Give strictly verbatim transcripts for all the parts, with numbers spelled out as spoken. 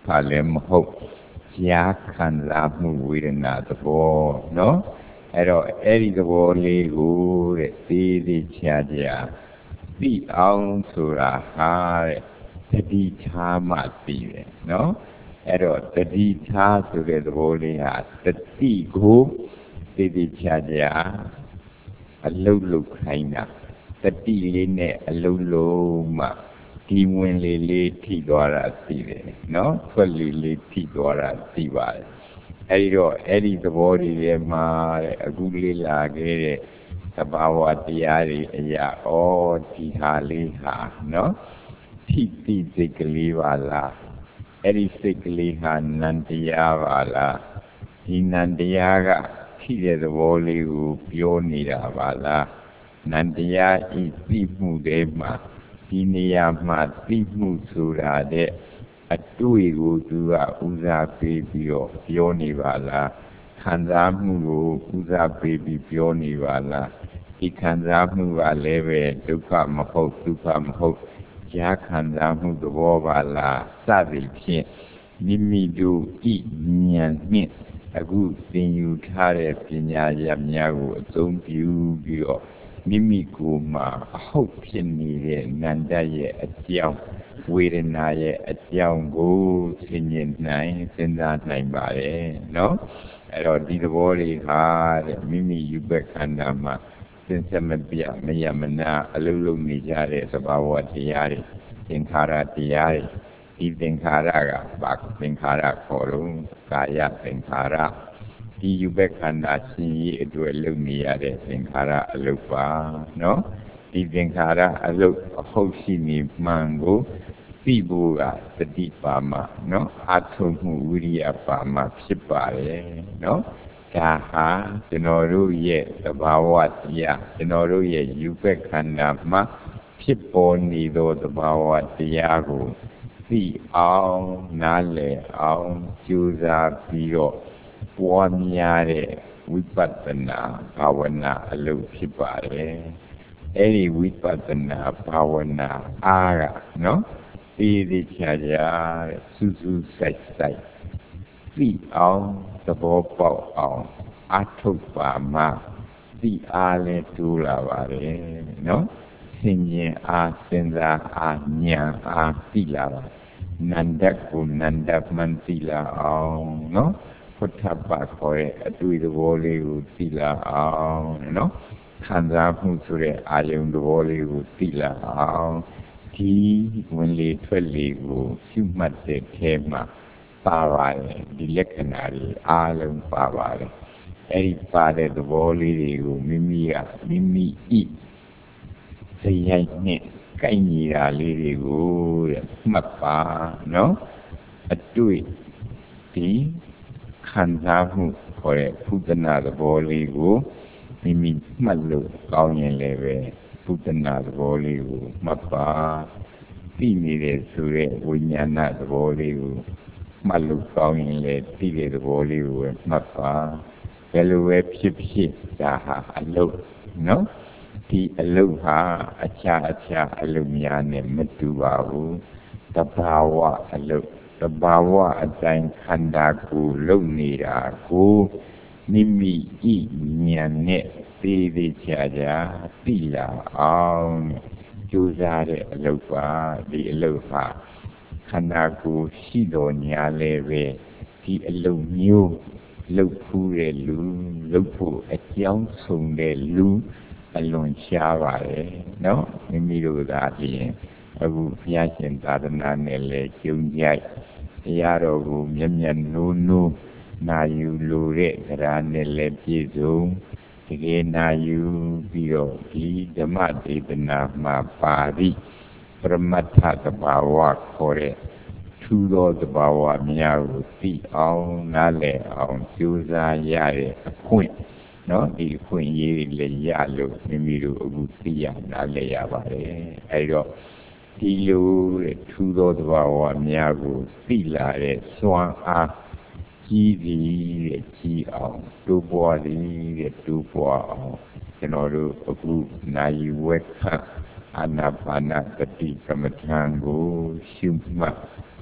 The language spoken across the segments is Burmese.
ဘာလည်းမဟုတ်ကြားခံစားမှုဝေဒနာသဘောနော်အဲ့တော့အဲ့ဒီသဘောလေးကိုတဲ့သေးသေးချာချာသိအောင်ဆိုတာဟာတဲ့တတိထားမှသိတယ်နော်အဲ့တော့တတိထားဆိုတဲ့သဘောလေးဟာတတိကိုသေးသေးချာချာအလုံးလုံးခိုင်းတာတတိလေးနဲ့အလုံးလုံးမှဒီဝင်လေးလေးထိသွားတာသိတယ်နော်ထွက်လေးလေးထိသွားတာသိပါတယ်အဲ့ဒီတော့အဲ့ဒီသဘောတွေထဲမှာတဲ့အခုလေးလာခဲ့တဲ့သဘာဝတရားတွေအရာဩဒီဟာလေးဟာနော်ထိတိစိတ်ကလေးပါလားအဲ့ဒီစိတ်ကလေးဟာနန္တရားပါလားဒီနန္တရားကထိတဲ့သဘောလေးကိုပြောနေတာပါလားနန္တရားဤသိမှုတွေမှာဒီနေရာမှာသိမှုဆိုတာတဲ့အတွေ့ကိုသူကဥစားပေးပြီးတော့ပြောနေပါလားခံစားမှုကိုဥစားပေးပြီးပြောနေပါလားဒီခံစားမှုကလည်းပဲဒုက္ခမဟုတ်ဒုက္ခမဟုတ်ကြားခံစားမှုသဘောပါလားစသည်ဖြင့်မိမိတို့ဤဉာဏ်နှင့်အခုသင်ယူထားတဲ့ပညာရပ်များကိုအသုံးပြုပြီးတော့မိမိကိုယ်မှာအဟုတ်ဖြစ်နေတဲ့နန္တရဲ့အကြောင်းဝေဒနာရဲ့အကြောင်းကိုသိမြင်နိုင်စဉ်းစားနိုင်ပါတယ်နော်အဲ့တော့ဒီသဘောလေးဟာတဲ့မိမိယူဘက်ခန္ဓာမှာသင်္ဆမပြမယမနာအလုံးလုံးနေကြတဲ့သဘာဝတရားတွေသင်္ခါရတရားတွေဒီသင်္ခါရကဘာသင်္ခါရခေါ်လို့ကာယသင်္ခါရဒီယူဘက်ခန္ဓာရှင်ကြီးအတွက်လုပ်နေရတဲ့သင်္ခါရအလုပ်ပါနော်ဒီသင်္ခါရအလုပ်အဟုတ်ရှိနေမှန်ကိုသိဖို့ကသတိပါမှနော်အာထုံမှုဝိရိယပါမှဖြစ်ပါတယ်နော်ဒါဟာကျွန်တော်တို့ရဲ့သဘာဝတရားကျွန်တော်တို့ရဲ့ယူဘက်ခန္ဓာမှာဖြစ်ပေါ်နေသောသဘာဝတရားကိုသိအောင်နားလည်အောင်ကြိုးစားပြီးတော့ပွားများတဲ့ဝိပဿနာဘာဝနာအလုပ်ဖြစ်ပါတယ်အဲ့ဒီဝိပဿနာဘာဝနာအားကနော်ဒီဒီချာချာစူးစူးစိုက်စိုက်သိအောင်သဘောပေါက်အောင်အထုတ်ပါမှသိအားလည်းတူလာပါတယ်နော်ဆင်ញင်အားစဉ်းစားအားဉာဏ်အားသိလာပါနန္ဒကိုနန္ဒမှန်သိလာအောင်နော်พุทธะခေါ်တဲ့အတွေ့သဘောလေးကိုသိလာအောင်နော်ခံစားမှုဆိုတဲ့အာယုံသဘောလေးကိုသိလာအောင်ဒီဝင်လေထွက်လေကိုရှုမှတ်တဲ့ထဲမှာပါပါတယ်ဒီလက္ခဏာတွေအားလုံးပါပါတယ်အဲ့ဒီပါတဲ့သဘောလေးတွေကိုမိမိကမိမိဤစရိုက်နဲ့ကိုက်ညီတာလေးတွေကိုတဲ့မှတ်ပါနော်အတွေ့ဒီခံစားမှုခေါ်တဲ့ဘုဒ္ဓနာသဘောလေးကိုမိမိမှတ်လို့ကောင်းရင်လည်းပဲဘုဒ္ဓနာသဘောလေးကိုမှတ်ပါသိနေတဲ့ဆိုတဲ့ဝိညာဏသဘောလေးကိုမှတ်လို့ကောင်းရင်လည်းသိတဲ့သဘောလေးကိုမှတ်ပါဘယ်လိုပဲဖြစ်ဖြစ်ဒါဟာအလုပ်နော်ဒီအလုပ်ဟာအခြားအခြားအလုပ်များနဲ့မတူပါဘူးတဘာဝအလုပ်တဘာဝအတိုင်းခန္ဓာကိုယ်လုံနေတာကိုမိမိဤဉာဏ်နဲ့သိသိချာချာသိလာအောင်ကြိုးစားတဲ့အလုပ်ပါဒီအလုပ်ဟာခန္ဓာကိုယ်ရှိတော်ညာလဲပဲဒီအလုပ်မျိုးလုပ်ဖူးတဲ့လူလုပ်ဖို့အကြောင်းဆုံးတဲ့လူအလွန်ရှားပါတယ်နော်မိမိတို့သာပြင်အခုဘုရားရှင်သာသနာနဲ့လည်းကျုံကြိုက်တရားတော်ကိုမျက်မျက်နိုးနိုးနာယူလိုတဲ့တရားနဲ့လည်းပြည့်စုံတကယ်နာယူပြီးတော့ဒီဓမ္မဒေသနာမှာပါပြီးပရမတ္ထသဘာဝခေါ်တဲ့ထူသောသဘာဝများကိုသိအောင်နားလည်အောင်ကြိုးစားရတဲ့အခွင့်နော်ဒီအခွင့်အရေးလည်းရလို့မိမိတို့အခုသိရနားလည်ရပါတယ်အဲဒီတော့ဒီလိုတဲ့ထူသောသဘာဝများကိုသိလာတဲ့စွမ်းအားကြီးသည်တဲ့ကြီးအောင်တိုးပွားသည်တဲ့တိုးပွားအောင်ကျွန်တော်တို့အခုနိုင်ဝက်ခအာနာပါနတတိကမ္မထံကိုရှုမှတ်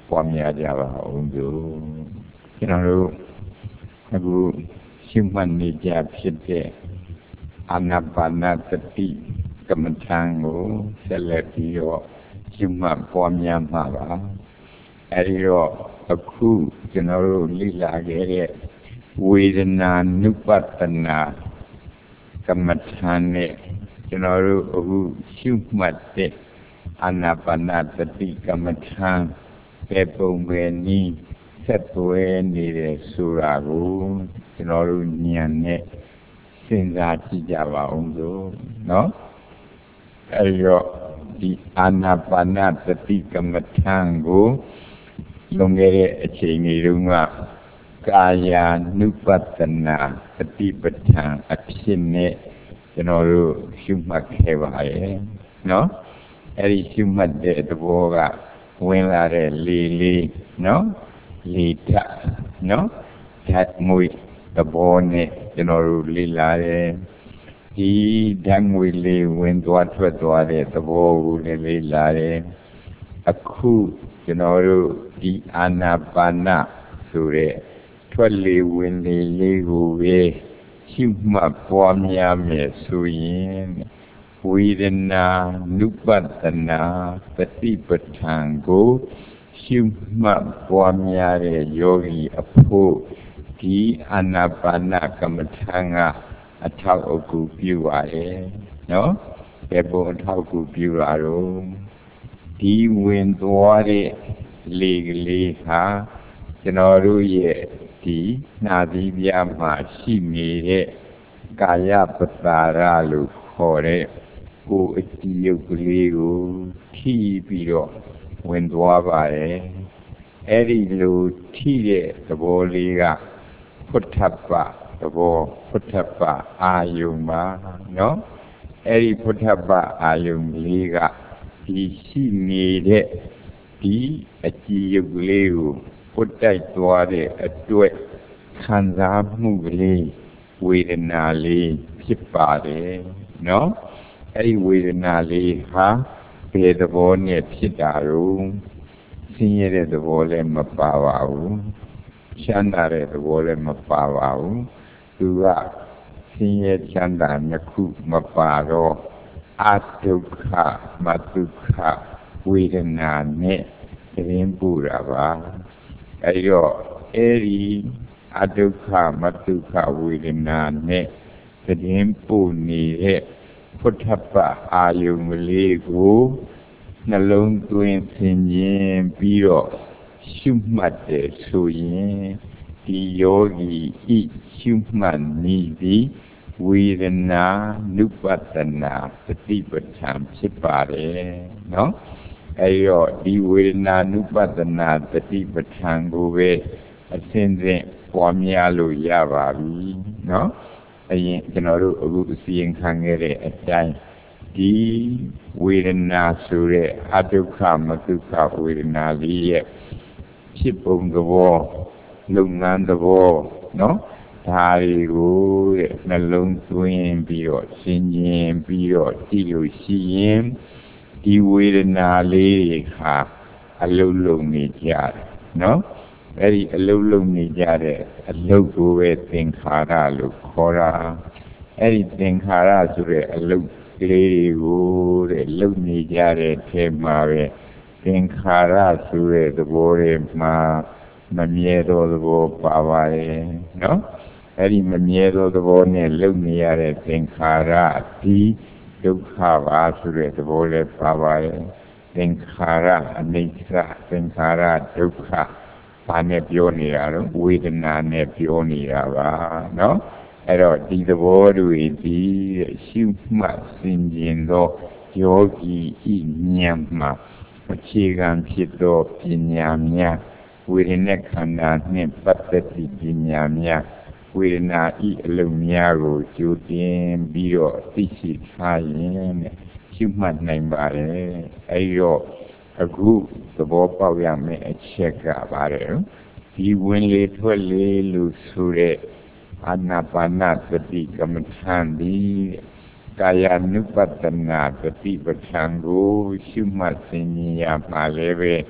ပွားများကြပါအောင်စို့ကျွန်တော်တို့အခုရှုမှတ်နေကြဖြစ်တဲ့အာနာပါနစတိကမ္မထံကိုဆက်လက်ပြီးတော့ရှုမှတ်ပွားများမှာပါအဲဒီတော့အခုကျွန်တော်တို့လေ့လာခဲ့တဲ့ဝေဒနာနုပတ္တနာကမ္မထံနဲ့ကျွန်တော်တို့အခုရှုမှတ်တဲ့အာနာပါနစတိကမ္မထံပဲပုံပဲနည်းဆက်သွဲနေတယ်ဆိုတာကိုကျွန်တော်တို့ဉာဏ်နဲ့စဉ်းစားကြည့်ကြပါဦးစို့နော်အဲဒီတော့ဒီအာနာပါနစတိကမ္မထံကိုလွန်ခဲ့တဲ့အချိန်ကြီးတုန်းကကာယ ानु ပတ္တနာစတိပဋ္ဌာန်အဖြစ်နဲ့ကျွန်တော်တို့ရှုမှတ်ခဲ့ပါရဲ့နော်အဲဒီရှုမှတ်တဲ့သဘောကဝင်လာတဲ့လေလေးနော်လေဓာတ်နော်ဓာတ်ငွေသဘောနဲ့ကျွန်တော်တို့လေ့လာတယ်ဒီဓာတ်ငွေလေးဝင်သွားထွက်သွားတဲ့သဘောကိုလည်းလေ့လာတယ်အခုကျွန်တော်တို့ဒီအာနာပါနဆိုတဲ့ထွက်လေဝင်လေလေးကိုပဲရှုမှတ်ပွားများမယ်ဆိုရင်ဝေဒနာနုပတ္တနာပฏิပဋ္ဌာန်ကိုရှုမှတ်ပွားများတဲ့ယောဂီအဖို့ဒီအာနာပါနကမ္မထံကအထောက်အကူပြုပါရဲ့နော်ဘယ်ပုံအထောက်အကူပြုတာတော့ဒီဝင်သွားတဲ့လေကလေးဟာကျွန်တော်တို့ရဲ့ဒီနှာသီးပြားမှာရှိနေတဲ့ကာယပတာရလို့ခေါ်တဲ့ကိုယ်အကြည့်ရုပ်ကလေးကိုထိပြီးတော့ဝင်သွားပါတယ်အဲ့ဒီလိုထိတဲ့သဘောလေးကဖုထပ္ပသဘောဖုထပ္ပအာယုံပါနော်အဲ့ဒီဖုထပ္ပအာယုံလေးကဒီရှိနေတဲ့ဒီအကြည့်ရုပ်ကလေးကိုပုတ်တိုက်သွားတဲ့အတွက်ခံစားမှုကလေးဝေဒနာလေးဖြစ်ပါတယ်နော်အဲ့ဒီဝေဒနာလေးဟာဘယ်သဘောနဲ့ဖြစ်တာတော့ဆင်းရဲတဲ့သဘောလည်းမပါပါဘူးချမ်းသာတဲ့သဘောလည်းမပါပါဘူးသူကဆင်းရဲချမ်းသာနှစ်ခုမပါတော့အဒုက္ခမဒုက္ခဝေဒနာနဲ့သတင်းပူတာပါအဲဒီတော့အဲဒီအဒုက္ခမဒုက္ခဝေဒနာနဲ့သတင်းပူနေတဲ့ဖုထပ္ပအာယုံလေးကိုနှလုံးသွင်းဆင်ခြင်ပြီးတော့ရှုမှတ်တယ်ဆိုရင်ဒီယောဂီဤရှုမှတ်နေသည်ဝေဒနာနုပတ္တနာပฏิပဋ္ဌာန်ဖြစ်ပါတယ်နော်အဲဒီတော့ဒီဝေဒနာနုပတ္တနာပฏิပဋ္ဌာန်ကိုပဲအစဉ်စဉ်ပွားများလို့ရပါပြီနော်အရင်ကျွန်တော်တို့အခုအစီရင်ခံခဲ့တဲ့အတိုင်းဒီဝေဒနာဆိုတဲ့အဒုက္ခမဒုက္ခဝေဒနာလေးရဲ့ဖြစ်ပုံသဘောလုပ်ငန်းသဘောနော်ဒါတွေကိုတဲ့နှလုံးသွင်းပြီးတော့ရှင်းကျင်ပြီးတော့ကြည့်လို့ရှိရင်ဒီဝေဒနာလေးတွေဟာအလုံးလုံးနေကြတယ်နော်အဲ့ဒီအလုံးလုံးနေကြတဲ့အလုံးကိုပဲသင်္ခါရလို့ခေါ်တာအဲ့ဒီသင်္ခါရဆိုတဲ့အလုံးကလေးတွေကိုတဲ့လုံနေကြတဲ့ထဲမှာပဲသင်္ခါရဆိုတဲ့သဘောတွေမှာမမြဲသောသဘောပါပါရဲ့နော်အဲ့ဒီမမြဲသောသဘောနဲ့လုံနေရတဲ့သင်္ခါရဒီဒုက္ခပါဆိုတဲ့သဘောလည်းပါပါရဲ့သင်္ခါရအနိစ္စသင်္ခါရဒုက္ခဘာနဲ့ပြောနေတာတော့ဝေဒနာနဲ့ပြောနေတာပါနော်အဲ့တော့ဒီသဘောတွေဒီရှုမှတ်စင်ကြင်သောယောဂီဤဉာဏ်မှာအခြေခံဖြစ်သောပညာများဝေဒနာခန္ဓာနှင့်ပတ်သက်သည့်ပညာများဝေဒနာဤအလုံးများကိုကြိုတင်ပြီးတော့သိရှိထားရင်ရှုမှတ်နိုင်ပါတယ်အဲဒီတော့အခုသဘောပေါက်ရမယ့်အချက်ကပါတယ်ဒီဝင်လေထွက်လေလို့ဆိုတဲ့အာနာပါနစတိကမ္မထံဒီကာယ ानु ပတ္တနာပฏิပဋ္ဌာန်ကိုရှုမှတ်စဉ်းရမှာလည်းပဲ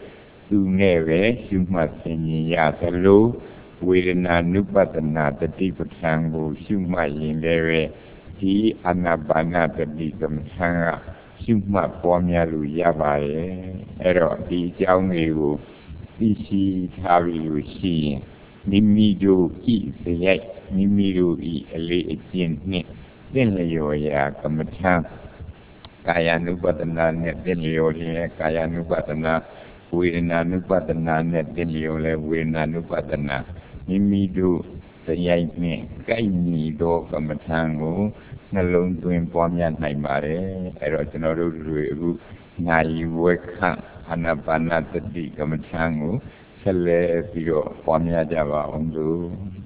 သူနဲ့ပဲရှုမှတ်သင်ရသလိုဝေဒနာနုပဒနာတတိပဋ္ဌာန်ကိုရှုမှတ်ရင်လည်းပဲဒီအာနာပါနတတိကမ္မထာကရှုမှတ်ပွားများလို့ရပါတယ်အဲ့တော့ဒီအကြောင်းတွေကိုသိရှိထားပြီးလို့ရှိရင်မိမိတို့ဤစရိုက်မိမိတို့ဤအလေးအကျင့်နှင့်သင်လျော်ရာကမ္မထာကာယ ानु ပဒနာနဲ့သင်လျော်တဲ့ကာယ ानु ပဒနာဝေဒနာ ानु ပဒနာနဲ့သင်လျော်လဲဝေဒနာ ानु ပဒနာမိမိတို့စရိုက်နှင့်ကိုက်ညီသောကမ္မထာကိုနှလုံးသွင်းပွားများနိုင်ပါတယ်အဲ့တော့ကျွန်တော်တို့တွေအခုညာယီဝေခအာနာပါနတတိကမ္မထာကိုဆက်လက်ပြီးတော့ပွားများကြပါအောင်လို့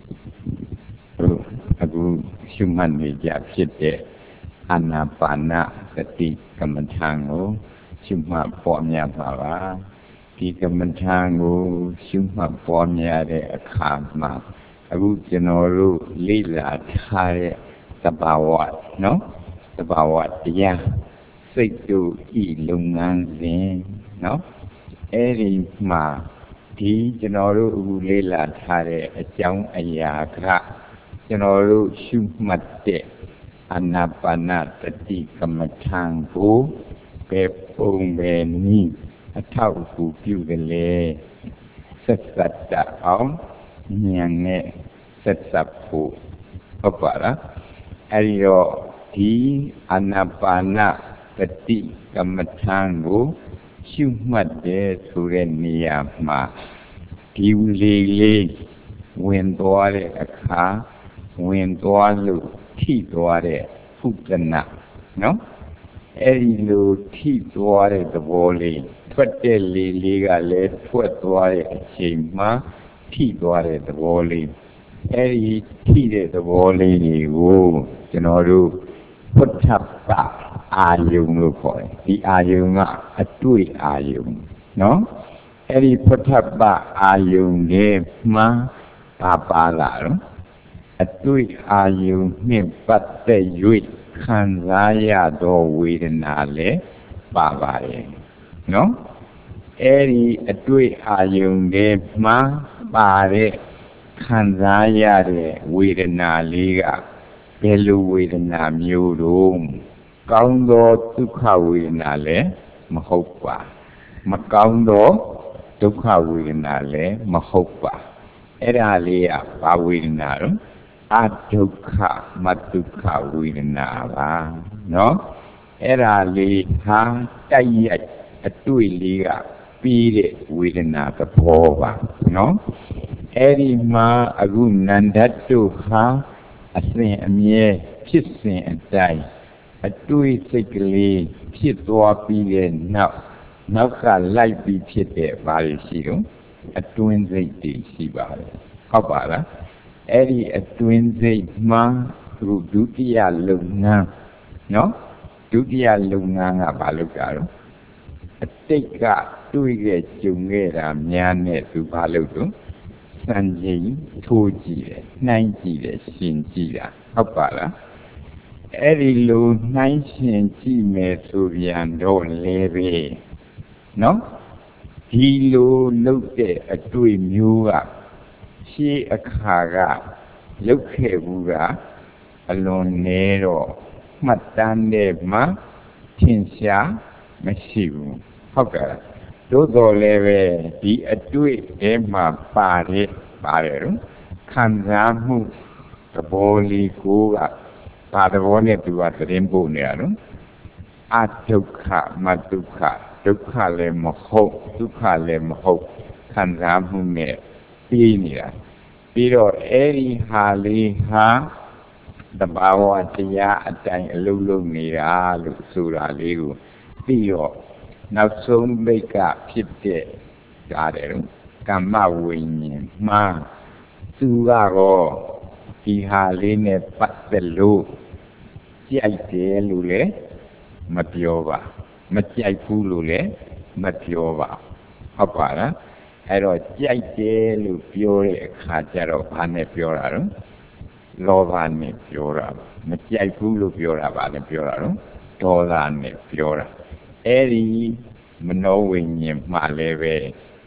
အခုရှုမှတ်နေကြဖြစ်တဲ့အာနာပါနတတိကမ္မထာကိုရှုမှတ်ပွားများပါပါဒီကမ္မထာကိုရှုမှတ်ပွားများတဲ့အခါမှာအခုကျွန်တော်တို့လေ့လာထားတဲ့သဘာဝနော်သဘာဝတရားစိတ်တို့ဤလုပ်ငန်းစဉ်နော်အဲ့ဒီမှာဒီကျွန်တော်တို့အခုလေ့လာထားတဲ့အကြောင်းအရာကကျွန်တော်တို့ရှုမှတ်တဲ့အာနာပါနတတိကမ္မထာကိုပဲပုံပဲနည်းအထောက်အကူပြုတယ်လေဆက်စပ်တအောင်ဉာဏ်နဲ့ဆက်စပ်ဖို့ဟုတ်ပါလားအဲဒီတော့ဒီအာနာပါနတတိကမ္မထာကိုရှုမှတ်တယ်ဆိုတဲ့နေရာမှာဒီလေးလေးဝင်သွားတဲ့အခါဝင်သွားလို့ထိသွားတဲ့ဖုဒနာနော်အဲဒီလိုထိသွားတဲ့သဘောလေးထွက်တဲ့လေးလေးကလည်းထွက်သွားတဲ့အချိန်မှာထိသွားတဲ့သဘောလေးအဲဒီထိတဲ့သဘောလေးတွေကိုကျွန်တော်တို့พุทธะအာယုံလို့ခေါ်တယ်ဒီအာယုံကအတွေ့အာယုံနော်အဲ့ဒီพุทธะအာယုံရဲ့မှာပါပါလာတော့အတွေ့အာယုံနဲ့ပတ်သက်၍ခံစားရသောဝေဒနာလည်းပါပါရဲ့နော်အဲ့ဒီအတွေ့အာယုံရဲ့မှာပါတဲ့ခံစားရတဲ့ဝေဒနာလေးကဘယ်လိုဝေဒနာမျိုးတော့ကောင်းသောဒုက္ခဝေဒနာလည်းမဟုတ်ပါမကောင်းသောဒုက္ခဝေဒနာလည်းမဟုတ်ပါအဲ့ဒါလေးကဘာဝေဒနာတော့အဒုက္ခမဒုက္ခဝေဒနာပါနော်အဲ့ဒါလေးဟာတိုက်ရိုက်အတွေ့လေးကပြီးတဲ့ဝေဒနာသဘောပါနော်အဲ့ဒီမှာအခုနန္ဒတ်တို့ဟာအစဉ်အမြဲဖြစ်စဉ်အတိုင်းအတွေ့စိတ်ကလေးဖြစ်သွားပြီးတဲ့နောက်နောက်ကလိုက်ပြီးဖြစ်တဲ့ဘာတွေရှိတော့အတွင်းစိတ်တွေရှိပါတယ်ဟုတ်ပါလားအဲ့ဒီအတွင်းစိတ်မှာသူဒုတိယလုပ်ငန်းနော်ဒုတိယလုပ်ငန်းကဘာလုပ်တာတော့အတိတ်ကတွေ့ခဲ့ကြုံခဲ့တာများနဲ့သူဘာလုပ်တော့စံချိန်ထိုးကြည့်တယ်နှိုင်းကြည့်တယ်ရှင်ကြည့်တာဟုတ်ပါလားအဲ့ဒီလိုနှိုင်းရှင်ကြည့်မယ်ဆိုပြန်တော့လေပဲနော်ဒီလိုလုပ်တဲ့အတွေ့မျိုးကရှေးအခါကလုပ်ခဲ့ဘူးကအလွန်နည်းတော့မှတ်တမ်းတဲ့မှာထင်ရှားမရှိဘူးဟုတ်ကဲ့သို့တော်လည်းပဲဒီအတွေ့ထဲမှာပါတယ်ပါတယ်တော့ခံစားမှုသဘောလေးကိုကဘာသဘောနဲ့သူကသတင်းပို့နေရတော့အဒုက္ခမဒုက္ခဒုက္ခလည်းမဟုတ်ဒုက္ခလည်းမဟုတ်ခံစားမှုနဲ့ပြီးနေတာပြီးတော့အဲ့ဒီဟာလေးဟာတဘာဝတရားအတိုင်းအလုံးလုံးနေတာလို့ဆိုတာလေးကိုပြီးတော့နောက်ဆုံးမိတ်ကဖြစ်တဲ့ဒါတယ်ကမ္မဝိညာဉ်မှာသူကတော့ဒီဟာလေးနဲ့ပတ်သက်လို့ကြိုက်တယ်လို့လည်းမပြောပါမကြိုက်ဘူးလို့လည်းမပြောပါဟုတ်ပါလားအဲ့တော့ကြိုက်တယ်လို့ပြောတဲ့အခါကျတော့ဘာနဲ့ပြောတာတော့လောဘနဲ့ပြောတာမကြိုက်ဘူးလို့ပြောတာဘာနဲ့ပြောတာတော့ဒေါသနဲ့ပြောတာအဲ့ဒီမနောဝိညာဉ်မှလည်းပဲ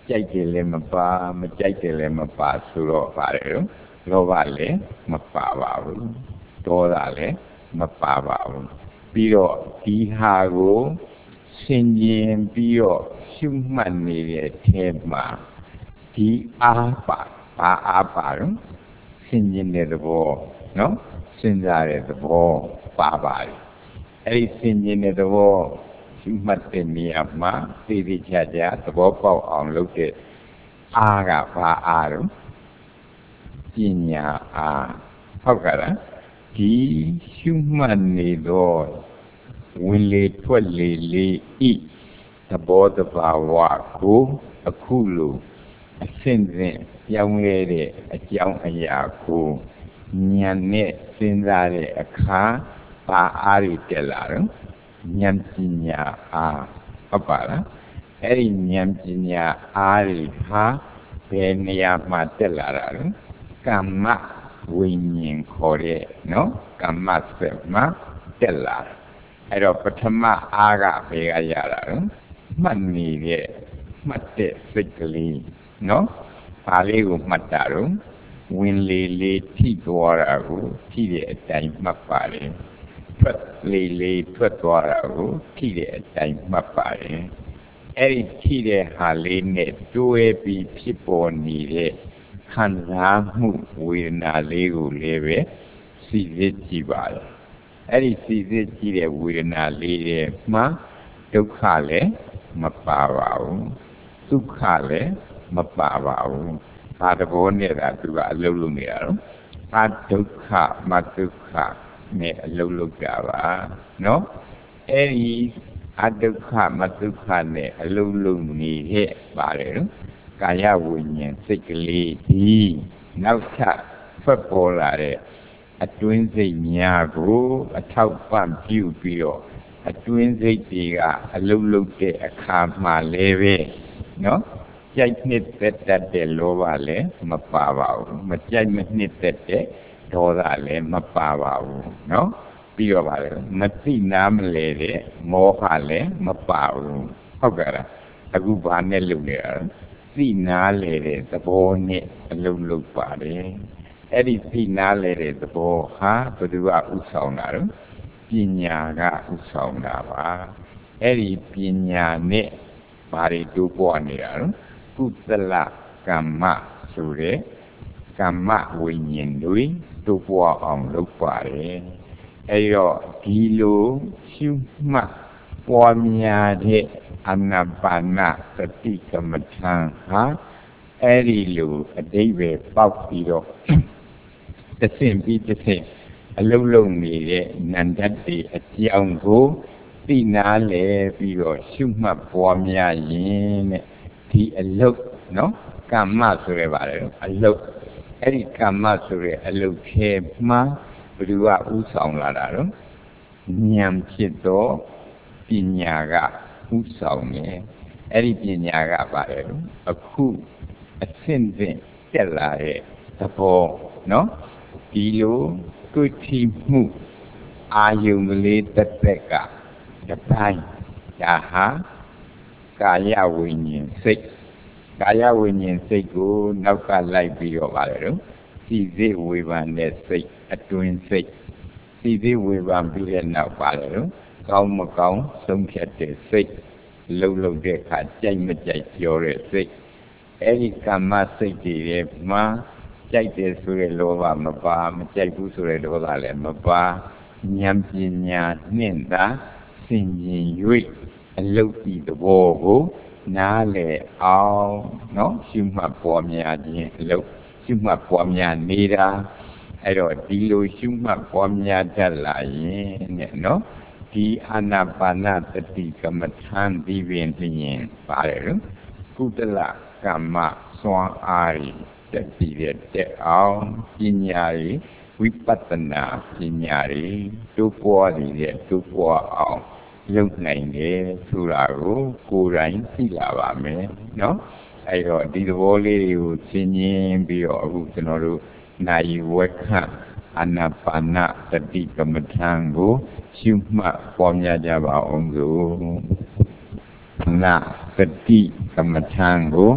ကြိုက်တယ်လည်းမပါမကြိုက်တယ်လည်းမပါဆိုတော့ပါတယ်လို့လောဘလည်းမပါပါဘူးဒေါသလည်းမပါပါဘူးပြီးတော့ဒီဟာကိုဆင်ခြင်ပြီးတော့ရှုမှတ်နေတဲ့ထဲမှာဒီအားပါဘာအားပါတော့ဆင်ခြင်တဲ့သဘောနော်စဉ်းစားတဲ့သဘောပါပါတယ်အဲ့ဒီဆင်ခြင်တဲ့သဘောရှုမှတ်တဲ့နေရာမှာသိသိချာချာသဘောပေါက်အောင်လုပ်တဲ့အားကဘာအားတော့ပညာအားဟုတ်ကဲ့လားဒီရှုမှတ်နေတော့ဝင်လေထွက်လေလေဤသဘောတဘာဝကိုအခုလိုအစဉ်စဉ်ပြောင်းလဲတဲ့အကြောင်းအရာကိုဉာဏ်နဲ့စဉ်းစားတဲ့အခါဘာအားရတက်လာတော့ဉာဏ်ပညာအားဟုတ်ပါလားအဲ့ဒီဉာဏ်ပညာအားတွေဟာဘယ်နေရာမှာတက်လာတာလဲကမ္မဝိညာဉ်ခေါ်တဲ့နော်ကမ္မစက်မှာတက်လာအဲ့တော့ပထမအားကဘယ်ကရတာလဲမှတ်နေတဲ့မှတ်တဲ့စိတ်ကလေးနော်ဘာလေးကိုမှတ်တာတော့ဝင်လေလေထိသွားတာကိုထိတဲ့အတိုင်းမှတ်ပါလေထွက်လေလေထွက်သွားတာကိုထိတဲ့အတိုင်းမှတ်ပါလေအဲ့ဒီထိတဲ့ဟာလေးနဲ့တွဲပြီးဖြစ်ပေါ်နေတဲ့ခံစားမှုဝေဒနာလေးကိုလည်းပဲစိစစ်ကြည့်ပါလေအဲ့ဒီစိစစ်ကြည့်တဲ့ဝေဒနာလေးတွေမှာဒုက္ခလည်းမပါပါဘူးဒုက္ခလည်းမပါပါဘူးဘာတဘောနဲ့တာသူကအလုံးလုံးနေရတော့အဒုက္ခမဒုက္ခနဲ့အလုံးလုံးကြပါနော်အဲ့ဒီအဒုက္ခမဒုက္ခနဲ့အလုံးလုံးနေတဲ့ပါတယ်နော်ကာယဝိညာဉ်စိတ်ကလေးဒီနောက်ထပ်ထွက်ပေါ်လာတဲ့အတွင်းစိတ်များကိုအထောက်ပံ့ပြုပြီးတော့အတွင်းစိတ်တွေကအလုံးလုံးတဲ့အခါမှလည်းပဲနော်ကြိုက်နှစ်သက်တတ်တဲ့လောဘလည်းမပါပါဘူးမကြိုက်မနှစ်သက်တဲ့ဒေါသလည်းမပါပါဘူးနော်ပြီးတော့ပါလေမသိနားမလဲတဲ့မောဟလည်းမပါဘူးဟုတ်ကဲ့လားအခုဘာနဲ့လုပ်နေရလဲသိနားလဲတဲ့သဘောနဲ့အလုံးလုံးပါတယ်အဲ့ဒီသိနားလဲတဲ့သဘောဟာဘယ်သူကဥဆောင်တာလဲပညာကဥဆောင်တာပါအဲ့ဒီပညာနဲ့ဘာတွေတိုးပွားနေတာလဲကုသလကမ္မဆိုတဲ့ကမ္မဝိညာဉ်တွေတိုးပွားအောင်လုပ်ပါတယ်အဲဒီတော့ဒီလိုရှုမှတ်ပွားများတဲ့အာနာပါနစတိကမ္မထံဟာအဲဒီလိုအတိပ္ပယ်ပေါက်ပြီးတော့တစ်ဆင့်ပြီးတစ်ဆင့်အလုံးလုံးနေတဲ့နန္ဒတ်တွေအကြောင်းကိုသိနာလဲပြီးတော့ရှုမှတ်ပွားများရင်တဲ့ဒီအလုတ်နော်ကမ္မဆိုရပါတယ်အလုတ်အဲ့ဒီကမ္မဆိုရအလုတ်ထဲမှာဘယ်သူကဥဆောင်လာတာတော့ဉာဏ်ဖြစ်တော့ပညာကဥဆောင်နေအဲ့ဒီပညာကပါတယ်အခုအဆင့်ဆင့်တက်လာတဲ့သဘောနော်ဒီလိုတွေ့ထိမှုအာယုံကလေးတက်တက်ကတပိုင်းဒါဟာကာယဝိညာဉ်စိတ်ကာယဝိညာဉ်စိတ်ကိုနောက်ကလိုက်ပြီးတော့ပါတယ်တော့စိစိဝေဘာနဲ့စိတ်အတွင်းစိတ်စိစိဝေဘာပြီးတဲ့နောက်ပါတယ်တော့ကောင်းမကောင်းဆုံးဖြတ်တဲ့စိတ်လှုပ်လှုပ်တဲ့အခါကြိုက်မကြိုက်ပြောတဲ့စိတ်အဲ့ဒီကာမစိတ်တွေရဲ့မှာကြိုက်တယ်ဆိုတဲ့လောဘမပါမကြိုက်ဘူးဆိုတဲ့ဒေါသလည်းမပါဉာဏ်ပညာနှင့်သာဆင်ခြင်၍အလုတ်ဒီသဘောကိုနားလည်အောင်နော်ရှုမှတ်ပွားများခြင်းအလုတ်ရှုမှတ်ပွားများနေတာအဲ့တော့ဒီလိုရှုမှတ်ပွားများတတ်လာရင်တဲ့နော်ဒီအာနာပါနသတိကမ္မထံဒီပင်သိရင်ပါတယ်လို့ကုသလကမ္မစွမ်းအားရတက်ပြီးတဲ့အောင်ပညာရဝိပဿနာပညာရတိုးပွားနေတဲ့တိုးပွားအောင်လုပ်နိုင်တယ်ဆိုတာကိုကိုယ်တိုင်သိလာပါမယ်နော်အဲ့တော့ဒီသဘောလေးတွေကိုရှင်းင်းပြီးတော့အခုကျွန်တော်တို့နိုင်ဝက်ခအာနာပါနသတိကမ္မထံကိုရှုမှတ်ပေါ်များကြပါအောင်စို့နာသတိကမ္မထံကို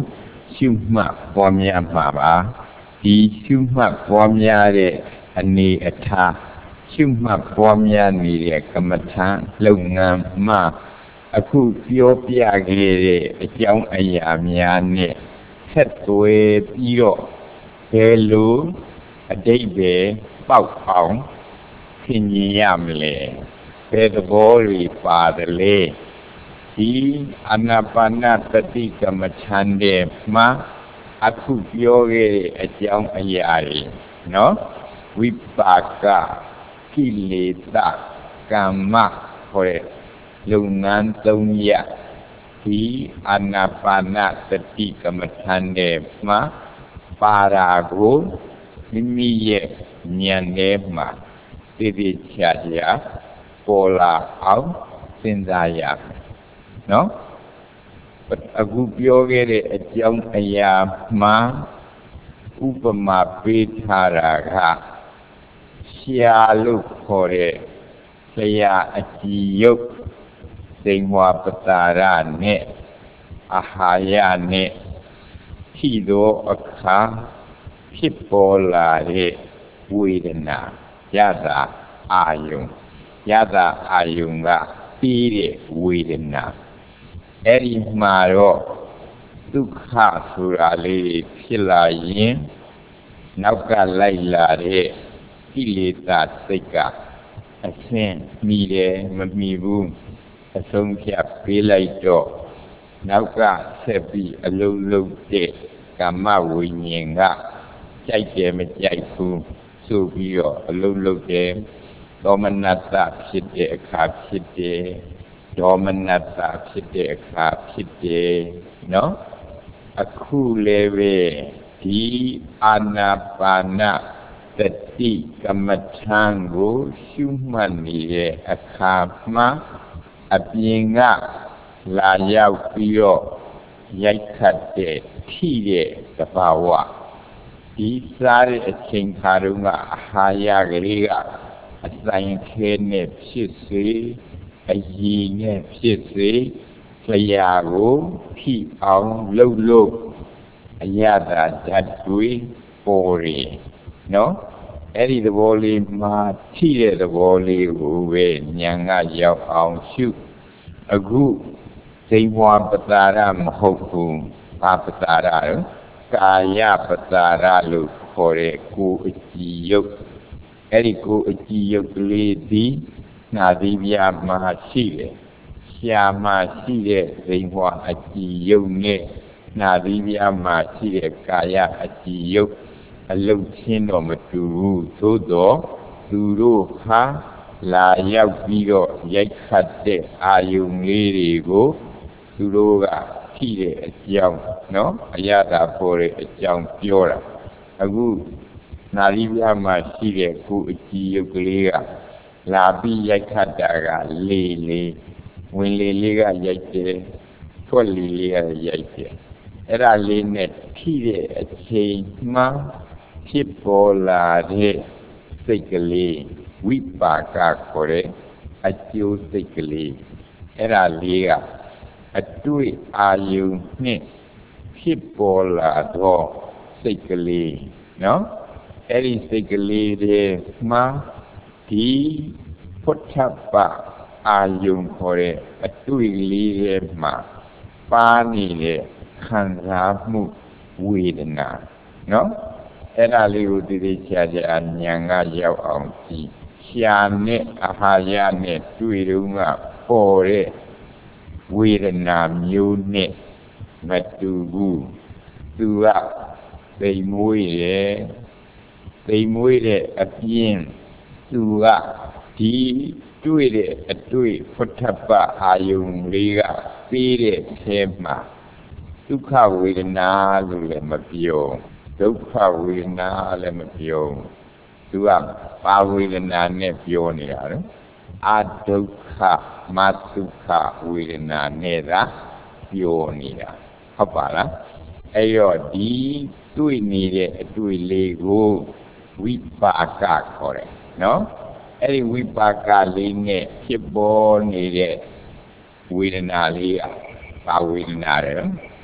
ရှုမှတ်ပွားများမှာပါဒီရှုမှတ်ပွားများတဲ့အနေအထားရှုမှတ်ပွားများနေတဲ့ကမ္မထာလုပ်ငန်းမှာအခုပြောပြခဲ့တဲ့အကြောင်းအရာများနဲ့ဆက်သွယ်ပြီးတော့ဘယ်လိုအတိတ်ပဲပေါက်အောင်သင်မြင်ရမလဲဘယ်သဘောတွေပါတယ်လဲဒီအာနာပါနသတိကမ္မထာတဲ့မှာအခုပြောခဲ့တဲ့အကြောင်းအရာတွေနော်ဝိပါကကိလေသာကမ္မခေါ်တဲ့လုပ်ငန်းသုံးရပ်ဒီအာနာပါနသတိကမ္မထာတဲ့မှာပါရာကိုမိမိရဲ့ဉာဏ်ထဲမှာသိသိချာချာပေါ်လာအောင်စဉ်းစားရနော်အခုပြောခဲ့တဲ့အကြောင်းအရာမှာဥပမာပေးထားတာကရှာလို့ခေါ်တဲ့ဆရာအကြည်ယုတ်စိန်ဝါပတာရနဲ့အာဟာရနဲ့ထိသောအခါဖြစ်ပေါ်လာတဲ့ဝေဒနာယတာအာယုံယတာအာယုံကပြီးတဲ့ဝေဒနာအဲ့ဒီမှာတော့ဒုက္ခဆိုတာလေးဖြစ်လာရင်နောက်ကလိုက်လာတဲ့ကိလေသာစိတ်ကအဆင်းမိတယ်မမိဘူးအဆုံးဖြတ်ပေးလိုက်တော့နောက်ကဆက်ပြီးအလုံးလုံးတဲ့ကာမဝိညာဉ်ကကြိုက်တယ်မကြိုက်ဘူးဆိုပြီးတော့အလုံးလုံးတယ်ဒေါမနတဖြစ်တဲ့အခါဖြစ်တယ်ဒေါမနတဖြစ်တဲ့အခါဖြစ်တယ်နော်အခုလည်းပဲဒီအာနာပါနသတိကမ္မထာကိုရှုမှတ်နေတဲ့အခါမှာအပြင်ကလာရောက်ပြီးတော့ရိုက်ခတ်တဲ့ထိတဲ့သဘာဝဒီစားတဲ့အချိန်ခါတုန်းကအာဟာရကလေးကအဆိုင်ခဲနဲ့ဖြစ်စေအရည်နဲ့ဖြစ်စေဆရာကိုထိအောင်လှုပ်လို့အရသာဓာတ်တွေပေါ်ရနော်အဲ့ဒီသဘောလေးမှာထိတဲ့သဘောလေးကိုပဲဉာဏ်ကရောက်အောင်ရှုအခုစိတ်ဝါပတာရမဟုတ်ဘူးဘာပတာရလဲကာယပတာရလို့ခေါ်တဲ့ကိုယ်အကြည်ယုတ်အဲ့ဒီကိုယ်အကြည်ယုတ်ကလေးဒီနာသီးပြားမှာရှိတယ်ရှားမှာရှိတဲ့စိတ်ဝါအကြည်ယုတ်နဲ့နာသီးပြားမှာရှိတဲ့ကာယအကြည်ယုတ်အလုံးချင်းတော့မတူဘူးသို့တော့သူတို့ဟာလာရောက်ပြီးတော့ရိုက်ခတ်တဲ့အာယုံလေးတွေကိုသူတို့ကထိတဲ့အကြောင်းနော်အရသာပေါ်တဲ့အကြောင်းပြောတာအခုနာရီပြမှာရှိတဲ့ကိုအကြည်ယုတ်ကလေးကလာပြီးရိုက်ခတ်တာကလေးလေးဝင်လေလေးကရိုက်တယ်ထွက်လေလေးကရိုက်တယ်အဲ့ဒါလေးနဲ့ထိတဲ့အချိန်မှဖြစ်ပေါ်လာတဲ့စိတ်ကလေးဝိပါကခေါ်တဲ့အကျိုးစိတ်ကလေးအဲ့ဒါလေးကအတွေ့အာယုံနဲ့ဖြစ်ပေါ်လာတော့စိတ်ကလေးနော်အဲ့ဒီစိတ်ကလေးတွေမှာဒီพุทธပအာယုံခေါ်တဲ့အတွေ့လေးတွေမှာပါနေတဲ့ခံစားမှုဝေဒနာနော်အဲ့ဒါလေးကိုတည်ချာချာဉာဏ်ကရောက်အောင်ကြည့်ရှာနဲ့အာဟာရနဲ့တွေ့တော့ကပေါ်တဲ့ဝေဒနာမျိုးနဲ့မတူဘူးသူကသိမ်မွေးတယ်သိမ်မွေးတဲ့အပြင်သူကဒီတွေ့တဲ့အတွေ့พุทธပအာယုံလေးကပြီးတဲ့အဲမှာဒုက္ခဝေဒနာလို့လည်းမပြောဒုက္ခဝေဒနာလည်းမပြောသူကပါဝေဒနာနဲ့ပြောနေတာနော်အဒုက္ခမသုခဝေဒနာနဲ့သာပြောနေတာဟုတ်ပါလားအဲ့တော့ဒီတွေ့နေတဲ့အတွေ့လေးကိုဝိပါကခေါ်တယ်နော်အဲ့ဒီဝိပါကလေးနဲ့ဖြစ်ပေါ်နေတဲ့ဝေဒနာလေးကပါဝေဒနာတယ်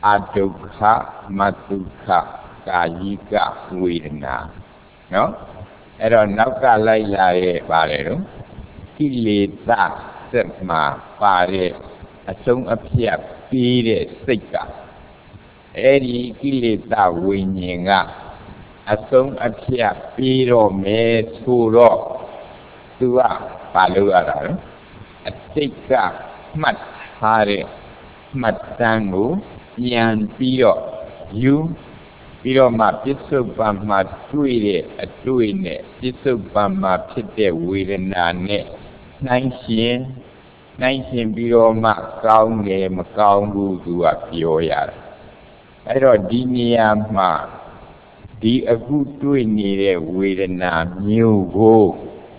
adukha matukha kayika vedana no ero nauka lai la ye pare no kileta setma pare asong aphyat pi de siat ka eri kileta vinyan ka asong aphyat pi ro me so ro tu ka pa lo yata no asiat ka mat tha de mat tan ko pyan pi ro yu pi ro ma pissuppan ma twi de atwi ne pissuppan ma phit de vedana ne nain shin nain shin pi ro ma kaung ne ma kaung bu tu ka pyo yata ai ro di niya ma di aku twi ni de vedana myo ko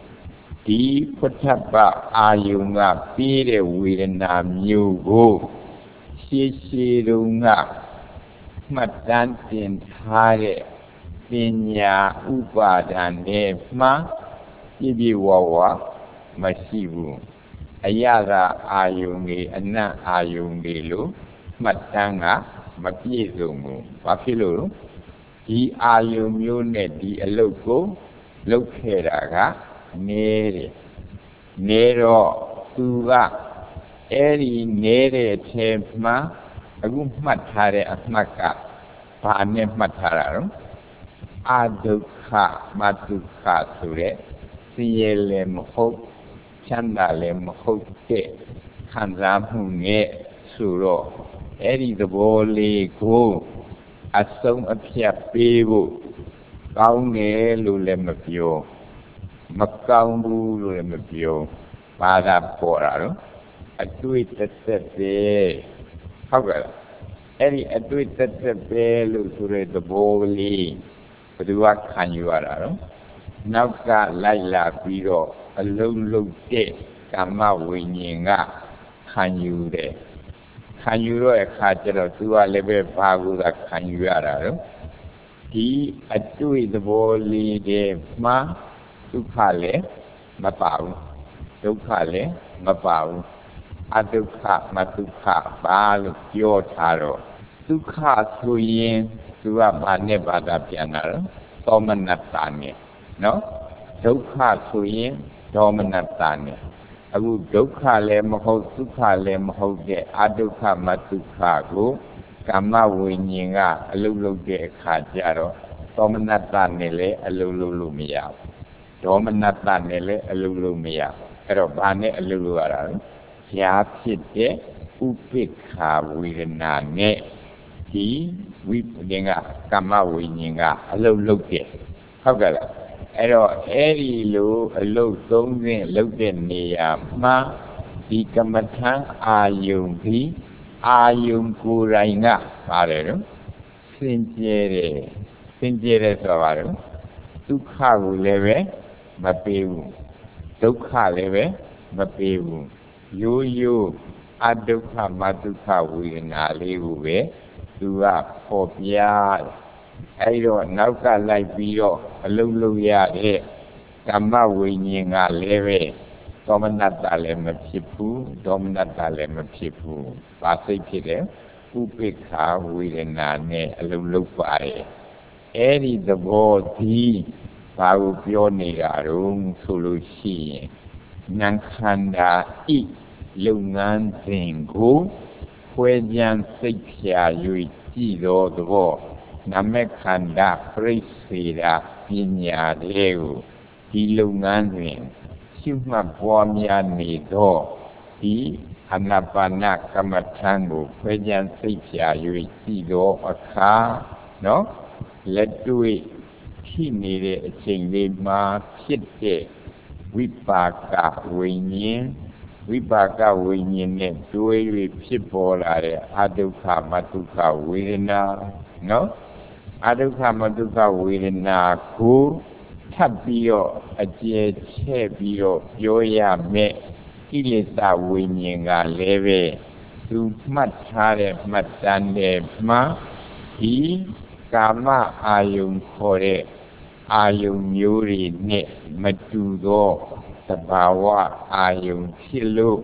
di phathappa ayung ka pi de vedana myo ko shi shi rung ka mat tan tin tha de panya upadan ne ma pi pi wa wa mashi bu ayara ayung ni anat ayung ni lo mat tan ka ma piet sung bu ba phit lo lo di ayung myo ne di alok ko lok khe ta ka ne de ne ro tu ka eri ne de the ma aku mat tha de a mat ka ba ne mat tha ta no adukha matukha so de siye le maဟုတ်ချမ်းသာလည်းမဟုတ်တဲ့ခံစားမှုနဲ့ဆိုတော့အဲ့ဒီသဘောလေးကိုအဆုံးအဖြတ်ပေးဖို့ကောင်းတယ်လို့လည်းမပြောမကောင်းဘူးလို့လည်းမပြောဘာသာပေါ်တာတော့အတွေ့တစ်သက်ပဲဟုတ်ကဲ့အဲ့ဒီအတွေ့တစ်သက်ပဲလို့ဆိုတဲ့သဘောလေးဘယ်သူကခံယူရတာတော့နောက်ကလိုက်လာပြီးတော့အလုံးလုံးတဲ့ကာမဝိညာဉ်ကခံယူတယ်ခံယူတော့အခါကျတော့သူကလည်းပဲဘာကိုသာခံယူရတာတော့ဒီအတွေ့သဘောလေးတည်းမှာဒုက္ခလည်းမပါဘူးဒုက္ခလည်းမပါဘူးအဒုက္ခမဒုက္ခပါလို့ပြောထားတော့ဒုက္ခဆိုရင်သူကဘာနဲ့ဘာသာပြန်တာတော့သောမနတ္တနဲ့နော်ဒုက္ခဆိုရင်ဒေါမနတ္တနဲ့အခုဒုက္ခလည်းမဟုတ်ဒုက္ခလည်းမဟုတ်တဲ့အဒုက္ခမဒုက္ခကိုကာမဝိညာဉ်ကအလုံးလုံးတဲ့အခါကျတော့သောမနတ္တနဲ့လည်းအလုံးလုံးလို့မရဘူးဒေါမနတ္တနဲ့လည်းအလုံးလုံးမရဘူးအဲ့တော့ဘာနဲ့အလုံးလုံးရတာလဲဈာဖြစ်တဲ့ဥပိ္ပခာဝေဒနာနဲ့ဒီဝိပ္ပင်ကကာမဝိညာဉ်ကအလုံးလုံးတဲ့ဟုတ်ကဲ့လားအဲ့တော့အဲ့ဒီလိုအလုံးသုံးခြင်းလုပ်တဲ့နေရာမှာဒီကမ္မထံအာယုံဒီအာယုံကိုယ်တိုင်ကပါတယ်နော်စင်ကြယ်တယ်စင်ကြယ်တယ်ဆိုတာပါတော့ဒုက္ခကိုလည်းပဲမပေးဘူးဒုက္ခလည်းပဲမပေးဘူးရိုးရိုးအဒုက္ခမဒုက္ခဝေဒနာလေးကိုပဲသူကပေါ်ပြအဲ့တော့နောက်ကလိုက်ပြီးတော့အလုံးလုံးရတဲ့ကမ္မဝိညာဉ်ကလည်းပဲသောမနတ္တလည်းမဖြစ်ဘူးဒေါမနတ္တလည်းမဖြစ်ဘူးပါစိတ်ဖြစ်တယ်ဥပိ္ပခာဝေဒနာနဲ့အလုံးလုံးပါတယ်အဲ့ဒီသဘောဒီဘာကိုပြောနေတာတော့ဆိုလို့ရှိရင်ဉာဏ်ခန္ဓာဤလုပ်ငန်းစဉ်ကိုခွဲခြားစိတ်ဖြာ၍ကြည့်တော်သဘောနာမခန္ဓာပြိစေတာပညာတွေကိုဒီလုပ်ငန်းစဉ်ရှုမှတ်ပွားများနေတော့ဒီအနာပါနကမ္မထံကိုခွဲခြားစိတ်ဖြာ၍ကြည့်တော်အခါနော်လက်တွေ့ရှိနေတဲ့အချိန်လေးမှာဖြစ်တဲ့ဝိပါကဝိညာဉ်ဝိပါကဝိညာဉ်နဲ့တွဲ၍ဖြစ်ပေါ်လာတဲ့အဒုက္ခမဒုက္ခဝေဒနာနော်အဒုက္ခမဒုက္ခဝေဒနာကိုထပ်ပြီးတော့အကျယ်ချဲ့ပြီးတော့ပြောရမယ်ကိလေသာဝိညာဉ်ကလည်းပဲသူမှတ်ထားတဲ့မှတ်တမ်းတဲ့မှာဒီကာမအာယုံခေါ်တဲ့အာယုံမျိုးတွေနဲ့မတူသောသဘာဝအာယုံဖြစ်လို့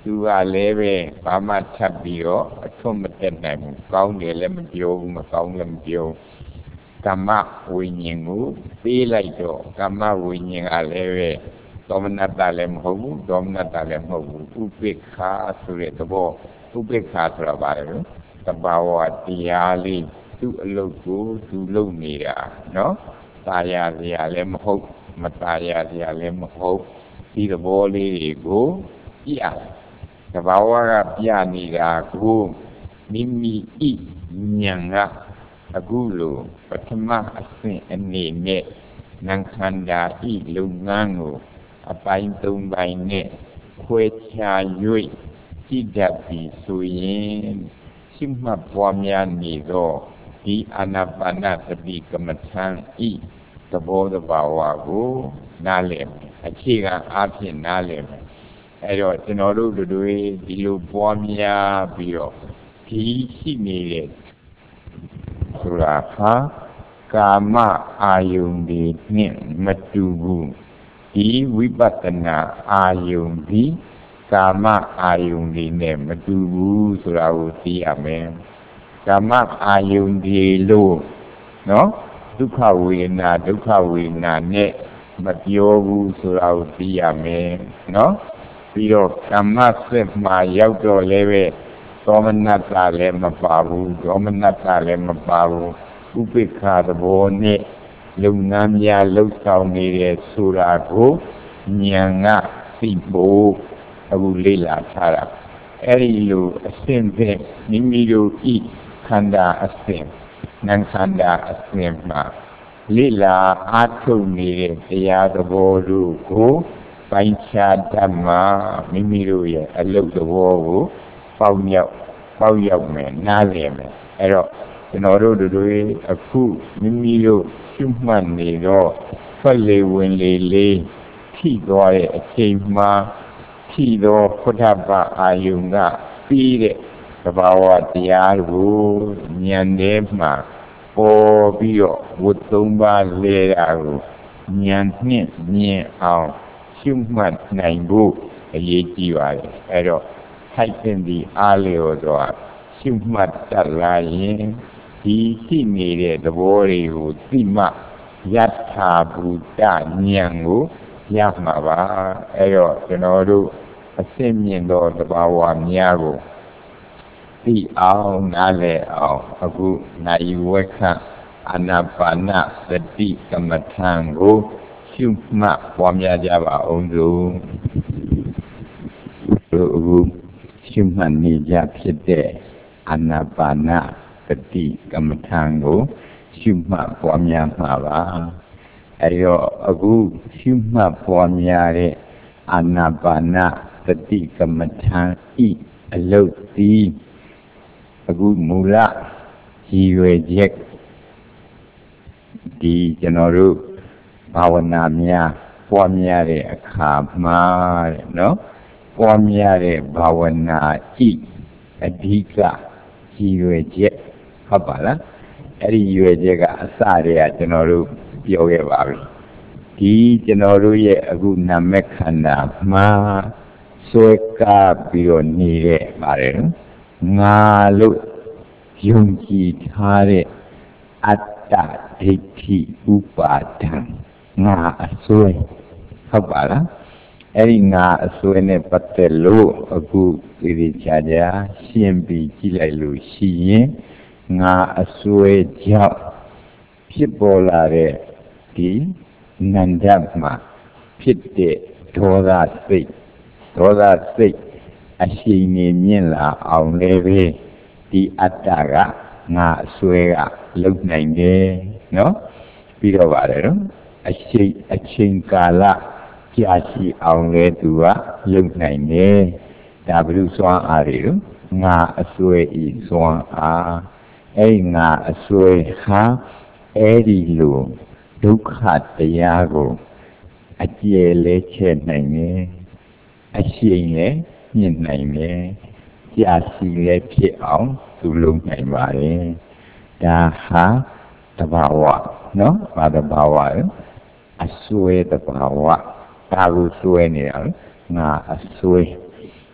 သူကလည်းပဲဘာမှထပ်ပြီးတော့အထွတ်မတက်နိုင်ဘူးကောင်းတယ်လည်းမပြောဘူးမကောင်းလည်းမပြောကမ္မဝိညာဉ်ကိုပေးလိုက်တော့ကမ္မဝိညာဉ်ကလည်းပဲသောမနတလည်းမဟုတ်ဘူးဒေါမနတလည်းမဟုတ်ဘူးဥပိ္ပခာဆိုတဲ့သဘောဥပိ္ပခာဆိုတာဘာလဲတဘာဝတရားလေးသူ့အလုပ်ကိုသူလုပ်နေတာနော်ตายရစရာလည်းမဟုတ်မตายရစရာလည်းမဟုတ်ဒီသဘောလေးတွေကိုပြတဘာဝကပြနေတာကိုမိမိဤဉာဏ်ကအခုလိုပထမအဆင့်အနေနဲ့နံခန္ဓာဤလုပ်ငန်းကိုအပိုင်းသုံးပိုင်းနဲ့ခွဲခြား၍ကြည့်တတ်ပြီးဆိုရင်ရှိမှတ်ပွားများနေတော့ဒီအာနာပါနသတိကမ္မထံဤသဘောတဘာဝကိုနားလည်အခြေခံအားဖြင့်နားလည်မယ်အဲ့တော့ကျွန်တော်တို့တွေဒီလိုပွားများပြီးတော့ဒီရှိနေတဲ့ဆိုတာဟာကာမအာယုန်ဒီနဲ့မတူဘူးဒီဝိပဿနာအာယုန်ဒီကာမအာယုန်ဒီနဲ့မတူဘူးဆိုတာကိုသိရမယ်ကာမအာယုန်ဒီလို့နော်ဒုက္ခဝေဒနာဒုက္ခဝေဒနာနဲ့မပြောဘူးဆိုတာကိုသိရမယ်နော်ပြီးတော့ကမ္မစစ်မှာရောက်တော့လည်းပဲသောမနတလည်းမပါဘူးဒေါမနတလည်းမပါဘူးဥပိ္ပခာသဘောနဲ့လုပ်ငန်းများလှုပ်ဆောင်နေတဲ့ဆိုတာကိုဉာဏ်ကသိဖို့အခုလေ့လာထားတာအဲ့ဒီလိုအစဉ်ဖြင့်မိမိတို့ဤခန္ဓာအစဉ်နံခန္ဓာအစဉ်မှာလေ့လာအားထုတ်နေတဲ့တရားသဘောတို့ကိုပိုင်းခြားတတ်မှမိမိတို့ရဲ့အလုပ်သဘောကိုပေါက်မြောက်ပေါက်ရောက်မယ်နားလည်မယ်အဲ့တော့ကျွန်တော်တို့တွေအခုမိမိတို့ရှုမှတ်နေတော့ထွက်လေဝင်လေလေးထိသွားတဲ့အချိန်မှာထိသောဖုဒ္ဓဘာအာယုံကပြီးတဲ့သဘာဝတရားကိုဉာဏ်ထဲမှာပေါ်ပြီးတော့ဝတ်သုံးပါးလဲတာကိုဉာဏ်နဲ့မြင်အောင်ရှုမှတ်နိုင်ဖို့အရေးကြီးပါတယ်အဲ့တော့ထိုက်တဲ့ဒီအားလျော်စွာရှုမှတ်တတ်လာရင်ဒီရှိနေတဲ့သဘောတွေကိုသိမှယထာဘူတဉာဏ်ကိုရမှာပါအဲ့တော့ကျွန်တော်တို့အစစ်မြင့်သောသဘာဝများကိုသိအောင်နားလည်အောင်အခုနိုင်ဝက်ခအာနာပါနသတိကမ္မထံကိုရှုမှတ်ပွားများကြပါအောင်စို့အခုရှုမှတ်နေကြဖြစ်တဲ့အာနာပါနသတိကမ္မထံကိုရှုမှတ်ပွားများမှာပါအဲဒီတော့အခုရှုမှတ်ပွားများတဲ့အာနာပါနသတိကမ္မထံဤအလုတ်သည်အခုမူလရည်ရွယ်ချက်ဒီကျွန်တော်တို့ဘာဝနာများပွားများတဲ့အခါမှာတဲ့နော်ပွားများတဲ့ဘာဝနာဤအဓိကရည်ရွယ်ချက်ဟုတ်ပါလားအဲ့ဒီရည်ရွယ်ချက်ကအစတည်းကကျွန်တော်တို့ပြောခဲ့ပါပြီဒီကျွန်တော်တို့ရဲ့အခုနာမခန္ဓာမှာဆွဲကားပြီးတော့နေတဲ့ပါတယ်ငါလို့ယုံကြည်ထားတဲ့အတ္တဒိဋ္ဌိဥပါဒံငါအစွဲဟုတ်ပါလားအဲ့ဒီငါအစွဲနဲ့ပတ်သက်လို့အခုဒီဒီချာချာရှင်းပြီးကြည့်လိုက်လို့ရှိရင်ငါအစွဲကြောင့်ဖြစ်ပေါ်လာတဲ့ဒီနန္ဒမှာဖြစ်တဲ့ဒေါသစိတ်ဒေါသစိတ်အရှိန်နေမြင့်လာအောင်လည်းပဲဒီအတ္တကငါအစွဲကလုံနိုင်တယ်နော်ပြီးတော့ပါတယ်နော်အရှိန်အချိန်ကာလကြာရှည်အောင်လည်းသူကလုံနိုင်တယ်ဒါဘုရားစွမ်းအားတွေနော်ငါအစွဲဤစွမ်းအားအဲ့ငါအစွဲဟာအဲ့ဒီလိုဒုက္ခတရားကိုအကျယ်လဲချဲ့နိုင်တယ်အရှိန်လည်းမြင့်နိုင်တယ်ကြာရှည်လည်းဖြစ်အောင်သူလုပ်နိုင်ပါတယ်ဒါဟာတဘာဝနော်ဘာတဘာဝလဲအစွဲတဘာဝဒါကိုစွဲနေတာငါအစွဲ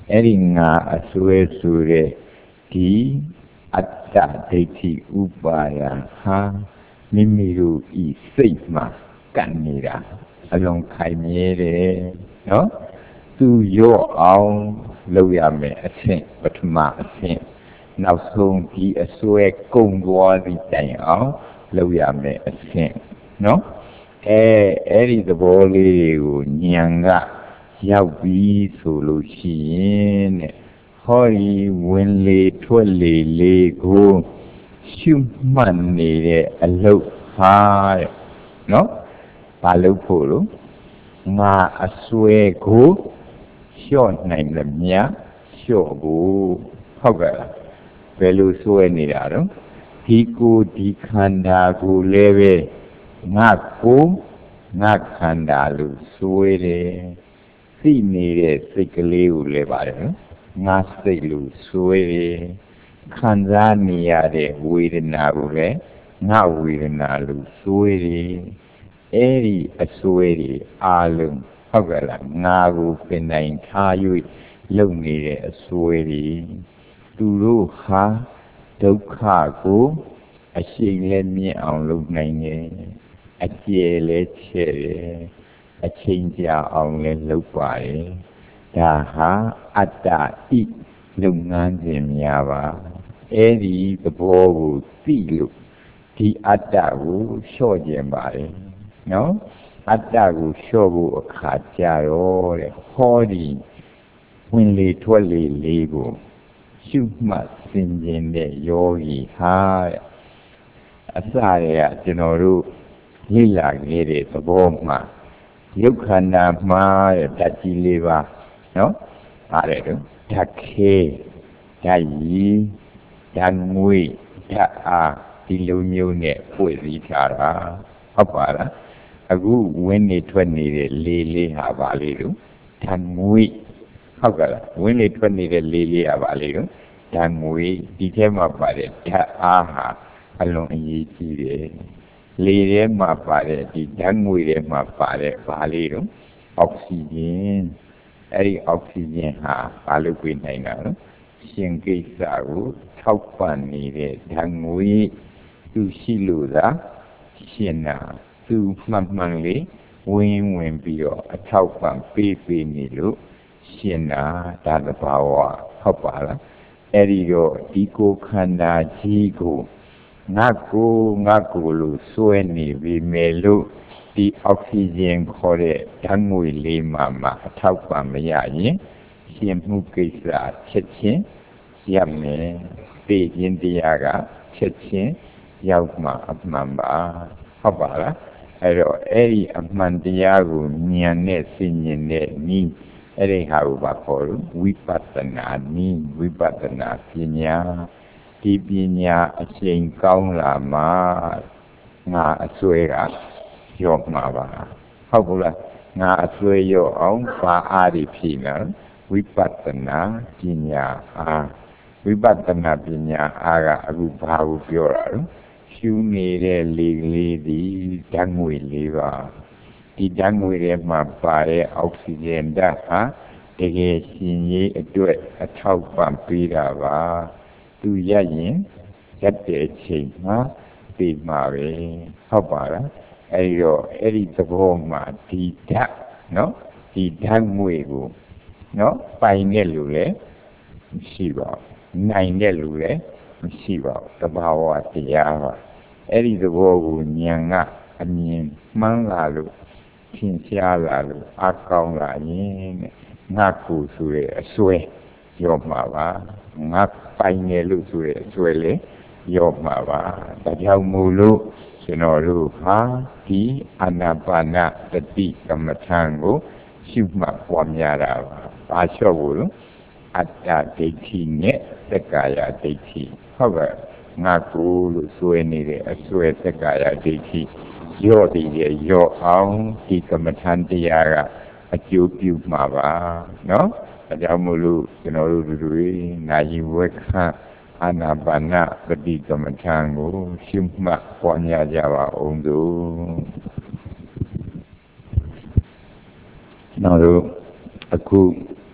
အဲ့ဒီငါအစွဲဆိုတဲ့ဒီအတ္တဒိဋ္ဌိဥပါယဟာမိမိတို့ဤစိတ်မှာကပ်နေတာအလုံးခိုင်မြဲတယ်နော်သူရော့အောင်လုပ်ရမယ်အဆင့်ပထမအဆင့်နောက်ဆုံးဒီအစွဲကုန်သွားသည့်တိုင်အောင်လုပ်ရမယ်အဆင့်နော်အဲအဲ့ဒီသဘောလေးတွေကိုဉာဏ်ကရောက်ပြီဆိုလို့ရှိရင်တဲ့ဟောဒီဝင်လေထွက်လေလေးကိုရှုမှတ်နေတဲ့အလုပ်ဟာတဲ့နော်ဘာလုပ်ဖို့လို့ငါအစွဲကိုလျှော့နိုင်သမျှလျှော့ဖို့ဟုတ်ကဲ့လားဘယ်လိုစွဲနေတာတော့ဒီကိုဒီခန္ဓာကိုလည်းပဲငါကိုငါခန္ဓာလို့စွဲတယ်သိနေတဲ့စိတ်ကလေးကိုလည်းပါတယ်နော်ငါစိတ်လို့စွဲတယ်ခံစားနေရတဲ့ဝေဒနာကိုလည်းငါဝေဒနာလို့စွဲတယ်အဲ့ဒီအစွဲတွေအာလုံးဟုတ်ကဲ့လားငါကိုပြင်နိုင်ထား၍လုံနေတဲ့အစွဲတွေသူတို့ဟာဒုက္ခကိုအရှိန်လည်းမြင့်အောင်လုပ်နိုင်တယ်အကျယ်လည်းချဲ့တယ်အချိန်ကြာအောင်လည်းလုပ်ပါတယ်ဒါဟာအတ္တဤလုပ်ငန်းစဉ်များပါအဲ့ဒီသဘောကိုသိလို့ဒီအတ္တကိုလျှော့ခြင်းပါတယ်နော်အတ္တကိုလျှော့ဖို့အခါကြတော့တဲ့ဟောဒီဝင်လေထွက်လေလေးကိုရှုမှတ်ဆင်ခြင်တဲ့ယောဂီဟာအစရကကျွန်တော်တို့လေ့လာခဲ့တဲ့သဘောမှာယုတ်ခန္ဓာမှာတဲ့ဓာတ်ကြီးလေးပါနော်ပါတယ်တော့ဓာတ်ခဲဓာတ်ရည်ဓာတ်ငွေဓာတ်အားဒီလိုမျိုးနဲ့ဖွဲ့စည်းထားတာဟုတ်ပါလားအခုဝင်နေထွက်နေတဲ့လေလေးဟာပါလေတော့ဓာတ်ငွေဟုတ်ကဲ့လားဝင်နေထွက်နေတဲ့လေလေးဟာပါလေတော့ဓာတ်ငွေဒီထဲမှာပါတယ်ဓာတ်အားဟာအလွန်အရေးကြီးတယ်လေထဲမှာပါတယ်ဒီဓာတ်ငွေထဲမှာပါတယ်ဘာလေးတော့အောက်ဆီဂျင်အဲ့ဒီအောက်ဆီဂျင်ဟာဘာလို့ပြနိုင်တာလဲရှင်ကိစ္စကိုထောက်ပံ့နေတဲ့ဓာတ်ငွေသူရှိလို့သာရှင်နာသူမှန်မှန်လေးဝင်ဝင်ပြီးတော့အထောက်ပံ့ပေးပေးနေလို့ရှင်နာဒါသဘာဝဟုတ်ပါလားအဲ့ဒီတော့ဒီကိုခန္ဓာကြီးကိုငါကိုငါကိုလို့စွဲနေပြီမယ်လို့ဒီအောက်ဆီဂျင်ခေါ်တဲ့ဓာတ်ငွေလေးမှမှအထောက်ပံ့မရရင်ရှင်မှုကိစ္စချက်ချင်းရမယ်သိခြင်းတရားကချက်ချင်းရောက်မှအမှန်ပါဟုတ်ပါလားအဲ့တော့အဲ့ဒီအမှန်တရားကိုဉာဏ်နဲ့သိမြင်တဲ့ဤအဲ့ဒီဟာကိုပါခေါ်လို့ဝိပဿနာနည်းဝိပဿနာပညာဒီပညာအချိန်ကောင်းလာမှငါအစွဲကရော့မှာပါဟုတ်ဘူးလားငါအစွဲရော့အောင်ပါအားဒီဖြစ်နေဝိပဿနာပညာအားဝိပဿနာပညာအားကအခုဘာကိုပြောတာလဲရှုနေတဲ့လေလေးဒီဓာတ်ငွေလေးပါဒီဓာတ်ငွေထဲမှာပါတဲ့အောက်ဆီဂျင်ဓာတ်ဟာတကယ်ရှင်ရေးအတွက်အထောက်ပံ့ပေးတာပါသူရရင်ရက်တဲ့ချိန်မှာသိမှာပဲဟုတ်ပါလားအဲဒီတော့အဲ့ဒီသဘောမှာဒီဓာတ်နော်ဒီဓာတ်ငွေကိုနော်ပိုင်တဲ့လူလည်းမရှိပါဘူးနိုင်တဲ့လူလည်းမရှိပါဘူးသဘာဝတရားပါအဲ့ဒီသဘောကိုဉာဏ်ကအမြင်မှန်းလာလို့သင်ရှားလာလို့အကောင်းလာရင်ငါကိုယ်ဆိုတဲ့အစွဲရော့မှာပါငါပိုင်တယ်လို့ဆိုတဲ့အစွဲလေရော့မှာပါဒါကြောင့်မို့လို့ကျွန်တော်တို့ဟာဒီအာနာပါနသတိကမ္မထံကိုရှုမှတ်ပွားများတာပါဘာလျှော့ဖို့လို့အတ္တဒိဋ္ဌိနဲ့သက္ကာယဒိဋ္ဌိဟုတ်ကဲ့ငါကိုလို့စွဲနေတဲ့အစွဲသက္ကာယဒိဋ္ဌိရော့တည်ရရော့အောင်ဒီကမ္မထံတရားကအကျိုးပြုမှာပါနော်ဒါကြောင့်မို့လို့ကျွန်တော်တို့တွေနာယီဝက်ခအာနာပါနပฏิကမ္မထံကိုရှုမှတ်ပွားများကြပါအောင်သူနောက်တော့အခု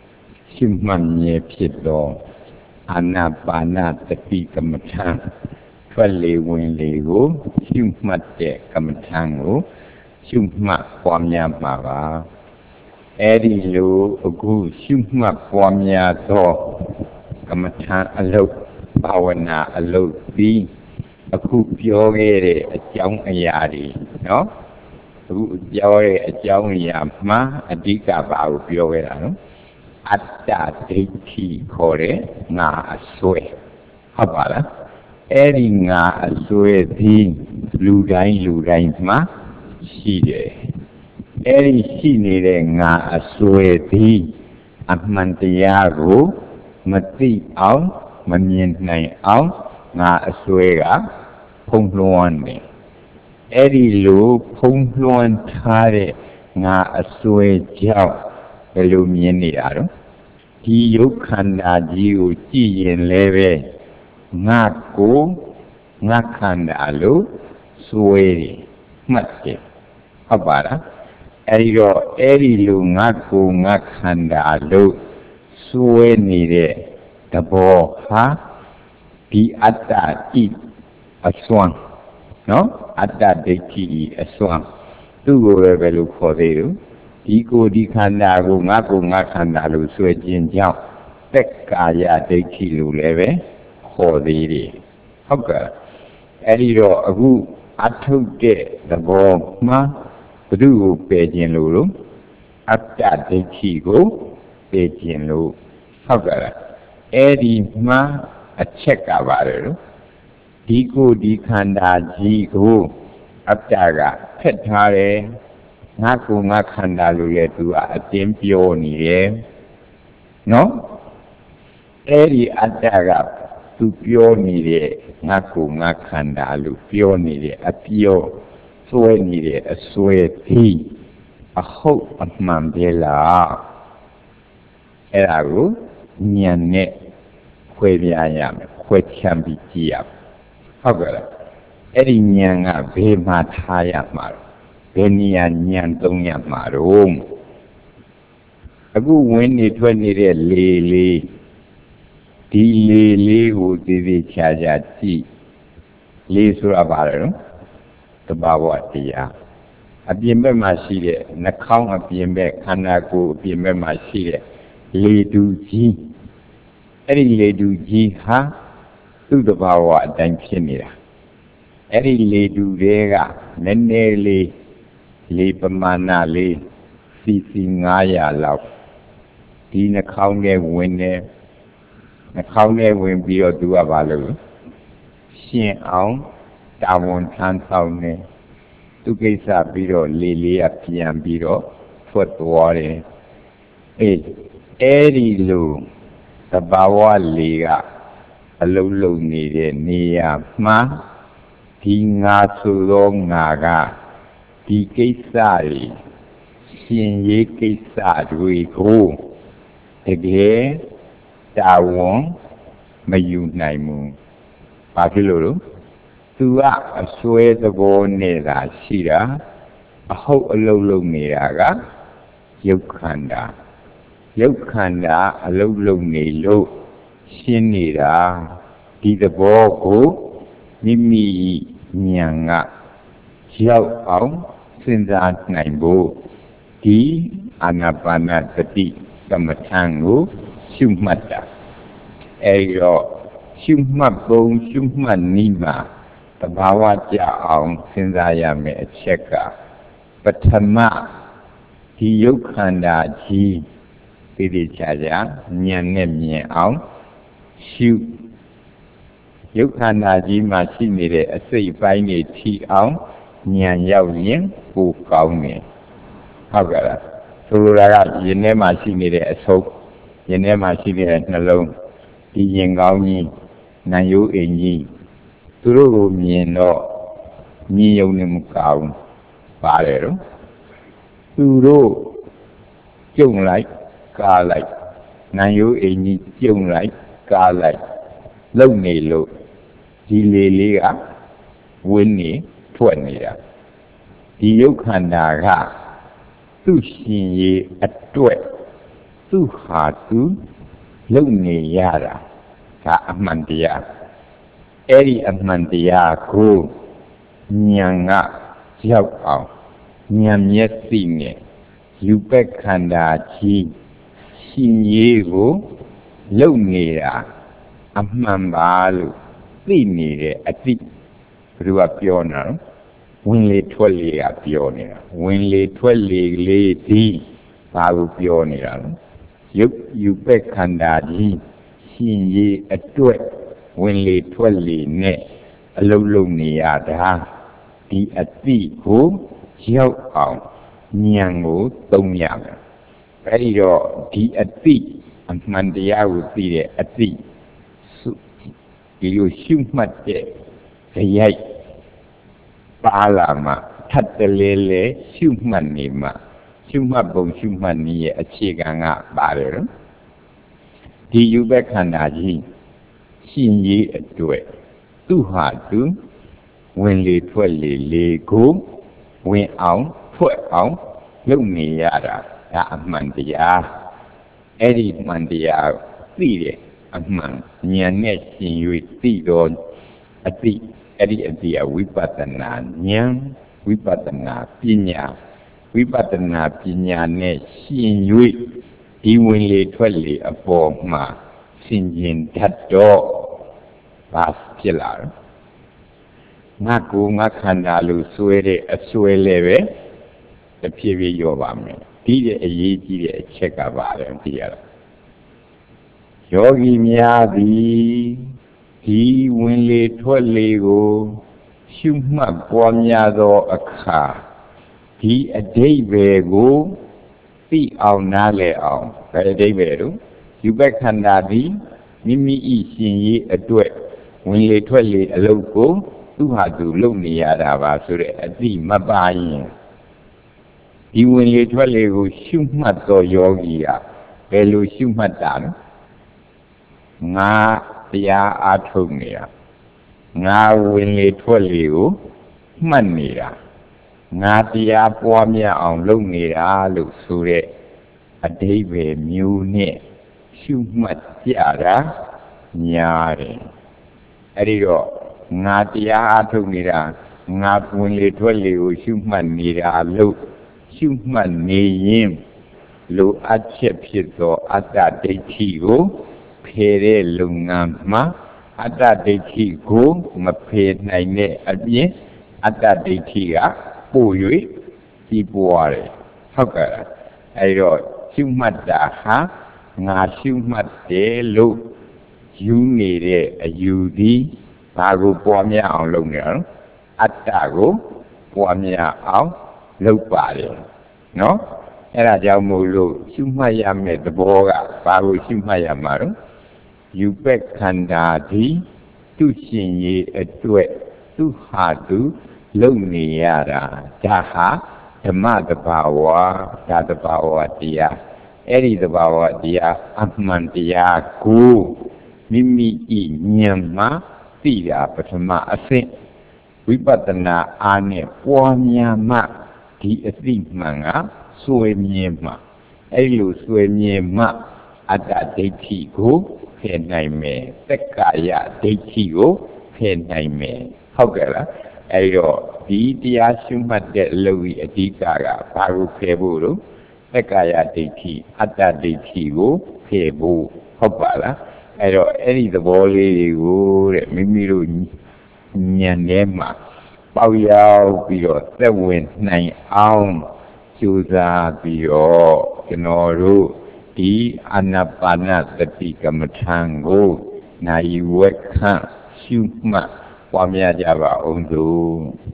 ရှုမှတ်မြဲဖြစ်သောအာနာပါနတတိကမ္မထံထွက်လေဝင်လေကိုရှုမှတ်တဲ့ကမ္မထံကိုရှုမှတ်ပွားများမှာပါအဲ့ဒီလိုအခုရှုမှတ်ပွားများသောကမ္မထံအလုပ်ဘာဝနာအလုပ်ပြီးအခုပြောခဲ့တဲ့အကြောင်းအရာတွေနော်အခုပြောတဲ့အကြောင်းအရာမှာအဓိကဘာကိုပြောခဲ့တာနော်အတ္တဒိဋ္ဌိခေါ်တဲ့ငါအစွဲဟုတ်ပါလားအဲ့ဒီငါအစွဲသည်လူတိုင်းလူတိုင်းမှာရှိတယ်အဲ့ဒီရှိနေတဲ့ငါအစွဲသည်အမှန်တရားကိုမသိအောင်မမြင်နိုင်အောင်ငါအစွဲကဖုံးလွှမ်းနေအဲ့ဒီလိုဖုံးလွှမ်းထားတဲ့ငါအစွဲကြောင့်ဘယ်လိုမြင်နေတာတော့ဒီယုတ်ခန္ဓာကြီးကိုကြည့်ရင်လည်းပဲငါကိုငါခန္ဓာလို့စွဲတယ်မှတ်တယ်ဟုတ်ပါလားအဲ့ဒီတော့အဲ့ဒီလိုငါကိုငါခန္ဓာလို့စွဲနေတဲ့သဘောဟာဒီအတ္တဤအစွမ်းနော်အတ္တဒိဋ္ဌိဤအစွမ်းသူ့ကိုလည်းပဲလို့ခေါ်သေးတယ်ဒီကိုဒီခန္ဓာကိုငါကိုငါခန္ဓာလို့ဆွဲခြင်းကြောင့်သက်ကာယဒိဋ္ဌိလို့လည်းပဲခေါ်သေးတယ်ဟုတ်ကဲ့အဲ့ဒီတော့အခုအထုတ်တဲ့သဘောမှာဘု து ကိုပယ်ခြင်းလို့လို့အတ္တဒိဋ္ဌိကိုပယ်ခြင်းလို့ဟုတ်ကဲ့အဲ့ဒီမှာအချက်ကပါတယ်လို့ဒီကိုဒီခန္ဓာကြီးကိုအတ္တကဖက်ထားတယ်ငါကိုငါခန္ဓာလို့လေသူကအတင်းပြောနေတယ်နော်အဲ့ဒီအတ္တကသူပြောနေတဲ့ငါကိုငါခန္ဓာလို့ပြောနေတဲ့အပြောစွဲနေတဲ့အစွဲသည်အဟုတ်အမှန်ပဲလားအဲ့ဒါကိုဉာဏ်နဲ့ခွဲပြရမယ်ခွဲခြမ်းပြီးကြည့်ရမယ်ဟုတ်ကဲ့လားအဲ့ဒီဉာဏ်ကဘယ်မှာထားရမှာလဲဘယ်နေရာဉာဏ်သုံးရမှာတော့အခုဝင်နေထွက်နေတဲ့လေလေးဒီလေလေးကိုတည်တည်ချာချာကြည့်လေဆိုတာဘာလဲနော်တဘာဝတရားအပြင်ဘက်မှာရှိတဲ့နှာခေါင်းအပြင်ဘက်ခန္ဓာကိုယ်အပြင်ဘက်မှာရှိတဲ့လေတူကြီးအဲ့ဒီလေတူကြီးဟာသူ့တဘာဝအတိုင်းဖြစ်နေတာအဲ့ဒီလေတူတွေကနည်းနည်းလေးလေပမာဏလေးစီစီငါးရာလောက်ဒီနှာခေါင်းထဲဝင်တယ်နှာခေါင်းထဲဝင်ပြီးတော့သူကဘာလို့ရှင်းအောင်တာဝန်ထမ်းဆောင်နေသူကိစ္စပြီးတော့လေလေးကပြန်ပြီးတော့ထွက်သွားတယ်အေးအဲ့ဒီလိုသဘာဝလေကအလုံးလုံးနေတဲ့နေရာမှာဒီငါဆိုသောငါကဒီကိစ္စတွေရှင်ရေးကိစ္စတွေကိုတကယ်တာဝန်မယူနိုင်ဘူးဘာဖြစ်လို့လဲသူကအစွဲသဘောနဲ့သာရှိတာအဟုတ်အလုံးလုံးနေတာကယုတ်ခန္ဓာယုတ်ခန္ဓာအလုံးလုံးနေလို့ရှင်းနေတာဒီသဘောကိုမိမိဉာဏ်ကရောက်အောင်စဉ်းစားနိုင်ဖို့ဒီအာနာပါနစတိကမ္မထံကိုရှုမှတ်တာအဲဒီတော့ရှုမှတ်ပုံရှုမှတ်နည်းမှာသဘာဝကြအောင်စဉ်းစားရမယ်အချက်ကပထမဒီယုတ်ခန္ဓာကြီးသိသိချာချာဉာဏ်နဲ့မြင်အောင်ရှုယုတ်ခန္ဓာကြီးမှာရှိနေတဲ့အစိတ်ပိုင်းတွေထီအောင်ဉာဏ်ရောက်ရင်ပိုကောင်းတယ်ဟုတ်ကဲ့လားဆိုလိုတာကရင်ထဲမှာရှိနေတဲ့အဆုပ်ရင်ထဲမှာရှိနေတဲ့နှလုံးဒီရင်ကောင်းကြီးနံရိုးအိမ်ကြီးသူတို့ကိုမြင်တော့မြင်ယုံနေမကောင်းပါတယ်တော့သူတို့ကျုံလိုက်ကားလိုက်နံရိုးအိမ်ကြီးကျုံလိုက်ကားလိုက်လုံနေလို့ဒီလေလေးကဝင်းနေထွက်နေတာဒီယုတ်ခန္ဓာကသူ့ရှင်ရေးအတွက်သူဟာသူလုံနေရတာဒါအမှန်တရားအဲ့ဒီအမှန်တရားကိုဉာဏ်ကရောက်အောင်ဉာဏ်မျက်စိနဲ့ယူပက်ခန္ဓာကြီးရှင်ရေးကိုလုံနေတာအမှန်ပါလို့သိနေတဲ့အတိဘယ်သူကပြောနေတာလဲဝင်လေထွက်လေကပြောနေတာဝင်လေထွက်လေလေးဒီဘာကိုပြောနေတာလဲရုပ်ယူပက်ခန္ဓာကြီးရှင်ရေးအတွက်ဝင်လေထွက်လေနဲ့အလုံးလုံးနေရတာဒီအတိကိုရောက်အောင်ဉာဏ်ကိုသုံးရမယ်အဲဒီတော့ဒီအတိအမှန်တရားကိုသိတဲ့အတိဒီလိုရှုမှတ်တဲ့ရိုက်ပါလာမှထပ်တလဲလဲရှုမှတ်နေမှရှုမှတ်ပုံရှုမှတ်နည်းရဲ့အခြေခံကပါတယ်ဒီယူဘက်ခန္ဓာကြီးရှင်ရေးအတွက်သူဟာသူဝင်လေထွက်လေလေကိုဝင်အောင်ထွက်အောင်လုပ်နေရတာဒါအမှန်တရားအဲ့ဒီမှန်တရားသိတယ်အမှန်ဉာဏ်နဲ့ရှင်၍သိတော့အတိအဲ့ဒီအတိအဝိပဿနာဉာဏ်ဝိပဿနာပညာဝိပဿနာပညာနဲ့ရှင်၍ဒီဝင်လေထွက်လေအပေါ်မှာဆင်ခြင်တတ်တော့ဘာဖြစ်လာလဲငါကိုငါခန္ဓာလို့ဆွဲတဲ့အဆွဲလည်းပဲတဖြည်းဖြည်းရောပါမယ်ဒီတဲ့အရေးကြီးတဲ့အချက်ကပါတယ်သိရလားယောဂီများသည်ဒီဝင်လေထွက်လေကိုရှုမှတ်ပွားများသောအခါဒီအဓိပ္ပာယ်ကိုသိအောင်နားလည်အောင်ဘယ်အဓိပ္ပာယ်တို့ယူပက်ခန္ဓာသည်မိမိဤရှင်ရေးအတွက်ဝင်လေထွက်လေအလုပ်ကိုသူဟာသူလုပ်နေရတာပါဆိုတဲ့အသိမပါရင်ဒီဝင်လေထွက်လေကိုရှုမှတ်သောယောဂီကဘယ်လိုရှုမှတ်တာလဲငါတရားအားထုတ်နေတာငါဝင်လေထွက်လေကိုမှတ်နေတာငါတရားပွားများအောင်လုပ်နေတာလို့ဆိုတဲ့အဓိပ္ပာယ်မျိုးနဲ့ရှုမှတ်ကြတာများတယ်အဲ့ဒီတော့ငါတရားအားထုတ်နေတာငါဝင်လေထွက်လေကိုရှုမှတ်နေတာလို့ရှုမှတ်နေရင်လိုအပ်ချက်ဖြစ်သောအတ္တဒိဋ္ဌိကိုဖယ်တဲ့လုပ်ငန်းမှာအတ္တဒိဋ္ဌိကိုမဖယ်နိုင်တဲ့အပြင်အတ္တဒိဋ္ဌိကပို့၍ကြီးပွားတယ်ဟုတ်ကဲ့အဲဒီတော့ရှုမှတ်တာဟာငါရှုမှတ်တယ်လို့ယူနေတဲ့အယူသည်ဘာကိုပွားများအောင်လုပ်နေအောင်အတ္တကိုပွားများအောင်လုပ်ပါတယ်နော်အဲ့ဒါကြောင့်မို့လို့ရှုမှတ်ရမယ့်သဘောကဘာကိုရှုမှတ်ရမှာလဲယူပက်ခန္ဓာသည်သူရှင်ရေးအတွက်သူဟာသူလုပ်နေရတာဒါဟာဓမ္မတဘာဝဒါတဘာဝတရားအဲ့ဒီတဘာဝတရားအမှန်တရားကိုမိမိဤဉာဏ်မှာသိတာပထမအဆင့်ဝိပဿနာအားနဲ့ပွားများမှဒီအသိမှန်ကဆွေမြင်မှအဲ့လိုဆွေမြင်မှအတ္တဒိဋ္ဌိကိုဖယ်နိုင်မယ်သက္ကာယဒိဋ္ဌိကိုဖယ်နိုင်မယ်ဟုတ်ကဲ့လားအဲ့တော့ဒီတရားရှုမှတ်တဲ့အလုပ်ကြီးအဓိကကဘာကိုဖယ်ဖို့လို့သက္ကာယဒိဋ္ဌိအတ္တဒိဋ္ဌိကိုဖယ်ဖို့ဟုတ်ပါလားအဲ့တော့အဲ့ဒီသဘောလေးတွေကိုတဲ့မိမိတို့ဉာဏ်ထဲမှာပေါက်ရောက်ပြီးတော့သက်ဝင်နိုင်အောင်ကြိုးစားပြီးတော့ကျွန်တော်တို့ဒီအာနာပါနသတိကမ္မထံကိုနိုင်ဝက်ခန့်ရှုမှတ်ပွားများကြပါအောင်စို့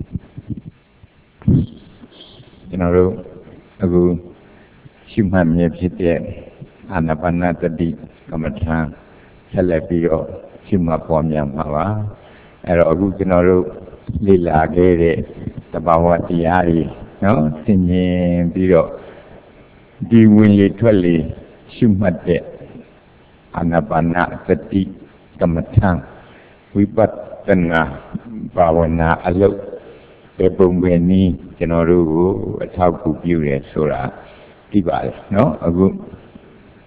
ကျွန်တော်တို့အခုရှုမှတ်မြဲဖြစ်တဲ့အာနာပါနသတိကမ္မထံဆက်လက်ပြီးတော့ရှုမှတ်ပွားများမှာပါအဲ့တော့အခုကျွန်တော်တို့လေ့လာခဲ့တဲ့တဘာဝတရားတွေနော်သင်မြင်ပြီးတော့ဒီဝင်လေထွက်လေရှုမှတ်တဲ့အာနာပါနသတိကမ္မထံဝိပဿနာဘာဝနာအလုပ်ပဲပုံပဲနည်းကျွန်တော်တို့ကိုအထောက်အကူပြုတယ်ဆိုတာသိပါတယ်နော်အခု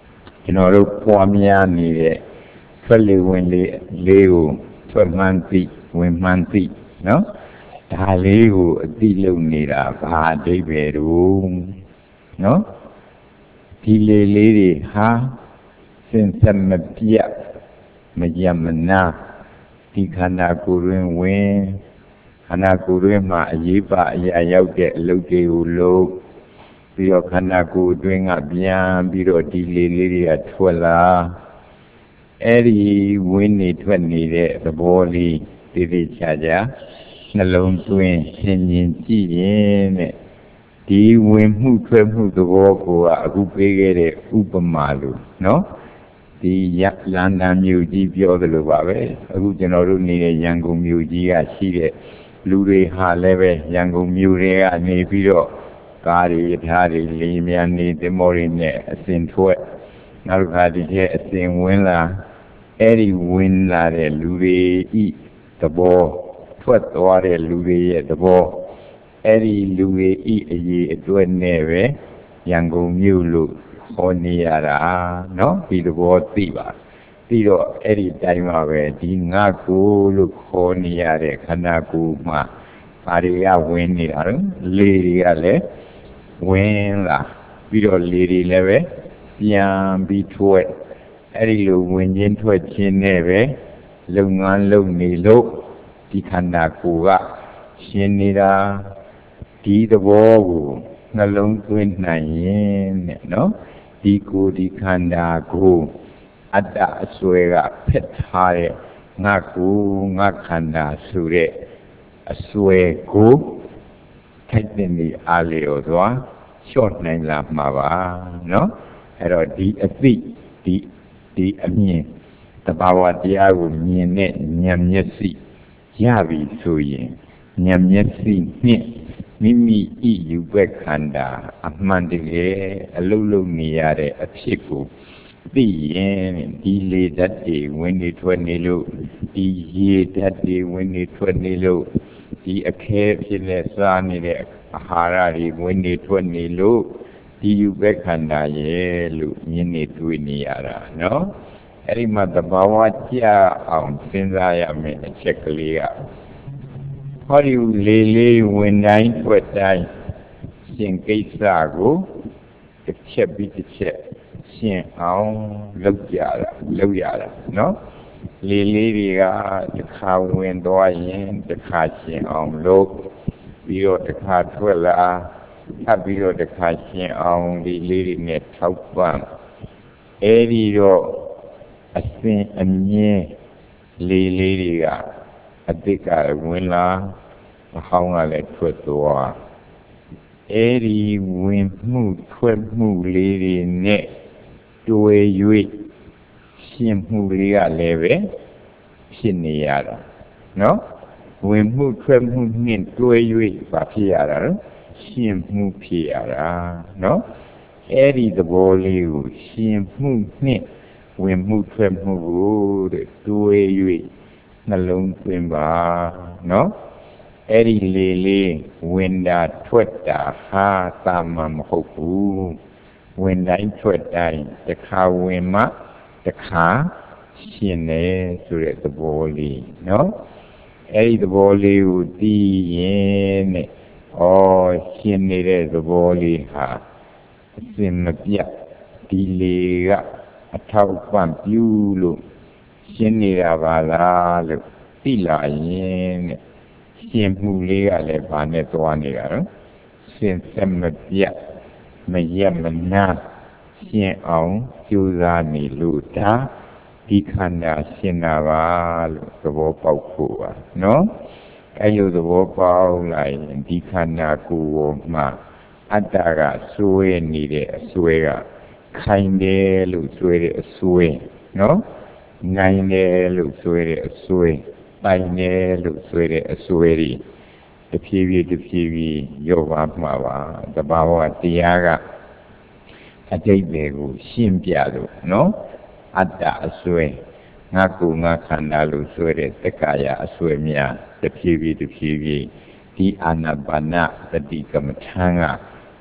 ကျွန်တော်တို့ပွားများနေတဲ့ထွက်လေဝင်လေလေးကိုထွက်မှန်းသိဝင်မှန်းသိနော်ဒါလေးကိုအသိလုပ်နေတာဘာအဓိပ္ပာယ်တို့နော်ဒီလေလေးတွေဟာစင်စမပြတ်မယမနာဒီခန္ဓာကိုယ်တွင်ဝင်ခန္ဓာကိုယ်တွင်မှာအရေးပါအရာရောက်တဲ့အလုပ်တွေကိုလုပ်ပြီးတော့ခန္ဓာကိုယ်အတွင်းကပြန်ပြီးတော့ဒီလေလေးတွေကထွက်လာအဲ့ဒီဝင်နေထွက်နေတဲ့သဘောလေးတည်တည်ချာချာနှလုံးသွင်းဆင်ခြင်ကြည့်ရင်တဲ့ဒီဝင်မှုထွက်မှုသဘောကိုအခုပေးခဲ့တဲ့ဥပမာလို့နော်ဒီရလန္ဒာမြို့ကြီးပြောသလိုပါပဲအခုကျွန်တော်တို့နေတဲ့ရန်ကုန်မြို့ကြီးကရှိတဲ့လူတွေဟာလည်းပဲရန်ကုန်မြို့တွေကနေပြီးတော့ကားတွေထားတွေလေမြန်နေသင်္ဘောတွေနဲ့အစဉ်ထွက်နောက်တစ်ခါဒီကျအစဉ်ဝင်လာအဲ့ဒီဝင်လာတဲ့လူတွေဤသဘောထွက်သွားတဲ့လူတွေရဲ့သဘောအဲ့ဒီလူတွေဤအရေးအတွက်နဲ့ပဲရန်ကုန်မြို့လို့ခေါ်နေရတာနော်ဒီသဘောသိပါပြီးတော့အဲ့ဒီတိုင်းမှာပဲဒီငါကိုလို့ခေါ်နေရတဲ့ခန္ဓာကိုယ်မှာဘာတွေကဝင်နေတာလဲလေတွေကလည်းဝင်လာပြီးတော့လေတွေလည်းပဲပြန်ပြီးထွက်အဲ့ဒီလိုဝင်ချင်းထွက်ချင်းနဲ့ပဲလုပ်ငန်းလုပ်နေလို့ဒီခန္ဓာကိုယ်ကရှင်းနေတာဒီသဘောကိုနှလုံးသွင်းနိုင်ရင်တဲ့နော်ဒီကိုယ်ဒီခန္ဓာကိုအတ္တအစွဲကဖက်ထားတဲ့ငါကိုယ်ငါခန္ဓာဆိုတဲ့အစွဲကိုထိုက်တဲ့နေအားလျော်စွာလျှော့နိုင်လာမှာပါနော်အဲ့တော့ဒီအသိဒီဒီအမြင်တဘာဝတရားကိုမြင်တဲ့ဉာဏ်မျက်စိရပြီဆိုရင်ဉာဏ်မျက်စိနဲ့မိမိဤယူဘက်ခန္ဓာအမှန်တကယ်အလုံးလုံးနေရတဲ့အဖြစ်ကိုသိရင်ဒီလေဓာတ်တွေဝင်နေထွက်နေလို့ဒီရေဓာတ်တွေဝင်နေထွက်နေလို့ဒီအခဲဖြစ်နေစားနေတဲ့အာဟာရတွေဝင်နေထွက်နေလို့ဒီယူဘက်ခန္ဓာရဲ့လို့မြင်နေတွေ့နေရတာနော်အဲ့ဒီမှာသဘာဝကြအောင်စဉ်းစားရမယ်အချက်ကလေးကဟောဒီလေလေးဝင်တိုင်းထွက်တိုင်းရှင်ကိစ္စကိုတစ်ချက်ပြီးတစ်ချက်ရှင်းအောင်လုပ်ကြတာလုပ်ရတာနော်လေလေးတွေကတစ်ခါဝင်သွားရင်တစ်ခါရှင်းအောင်လုပ်ပြီးတော့တစ်ခါထွက်လာထပ်ပြီးတော့တစ်ခါရှင်းအောင်ဒီလေးတွေနဲ့ထောက်ပံ့အဲဒီတော့အစဉ်အမြဲလေလေးတွေကအတိတ်ကဝင်လာအဟောင်းကလည်းထွက်သွားအဲဒီဝင်မှုထွက်မှုလေးတွေနဲ့တွေ့၍ရှင်းမှုလေးကလည်းပဲဖြစ်နေရတာနော်ဝင်မှုထွက်မှုနဲ့တွေ့၍ဘာဖြစ်ရတာလဲရှင်းမှုဖြစ်ရတာနော်အဲဒီသဘောလေးကိုရှင်းမှုနဲ့ဝင်မှုထွက်မှုကိုတဲ့တွေ့၍နှလုံးသွင်းပါနော်အဲ့ဒီလေလေးဝင်တာထွက်တာဟာတာမန်မဟုတ်ဘူးဝင်တိုင်းထွက်တိုင်းတစ်ခါဝင်မှတစ်ခါရှင်းတယ်ဆိုတဲ့သဘောလေးနော်အဲ့ဒီသဘောလေးကိုသိရင်တဲ့ဩရှင်းနေတဲ့သဘောလေးဟာအစင်မပြတ်ဒီလေကအထောက်ပံ့ပြုလို့ရှင်းနေတာပါလားလို့သိလာရင်တဲ့ရှင်းမှုလေးကလည်းဘာနဲ့သွားနေတာလဲစင်စမပြတ်မရက်မနာရှင်းအောင်ကြိုးစားနေလို့ဒါဒီခန္ဓာရှင်းတာပါလို့သဘောပေါက်ဖို့ပါနော်အဲလိုသဘောပေါက်လိုက်ရင်ဒီခန္ဓာကိုယ်ပေါ်မှာအတ္တကစွဲနေတဲ့အစွဲကခိုင်တယ်လို့စွဲတဲ့အစွဲနော်နိုင်တယ်လို့စွဲတဲ့အစွဲပိုင်တယ်လို့စွဲတဲ့အစွဲတွေတဖြည်းဖြည်းတဖြည်းဖြည်းရောပါမှာပါသဘာဝတရားကအတိတ်တွေကိုရှင်းပြလို့နော်အတ္တအစွဲငါကိုယ်ငါခန္ဓာလို့စွဲတဲ့တက္ကာယအစွဲများတဖြည်းဖြည်းတဖြည်းဖြည်းဒီအာနာပါနပฏิကမ္မထာက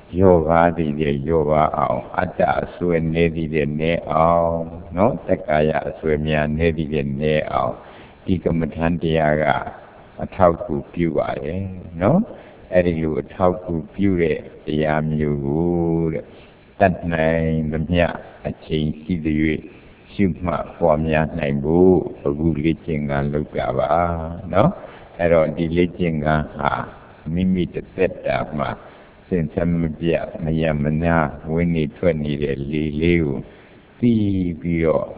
yoga the yoga out at the swim navy the ne out no the kaya swim ya navy the ne out Dikamathantiaga a tauku pure no Edilu a tauku pure yamu that name the mea a chain see the Shuma formia name boo a good leaching and look no I don't deleting a mimi the set up ma since some yeah mayamana we need twenty liu see bio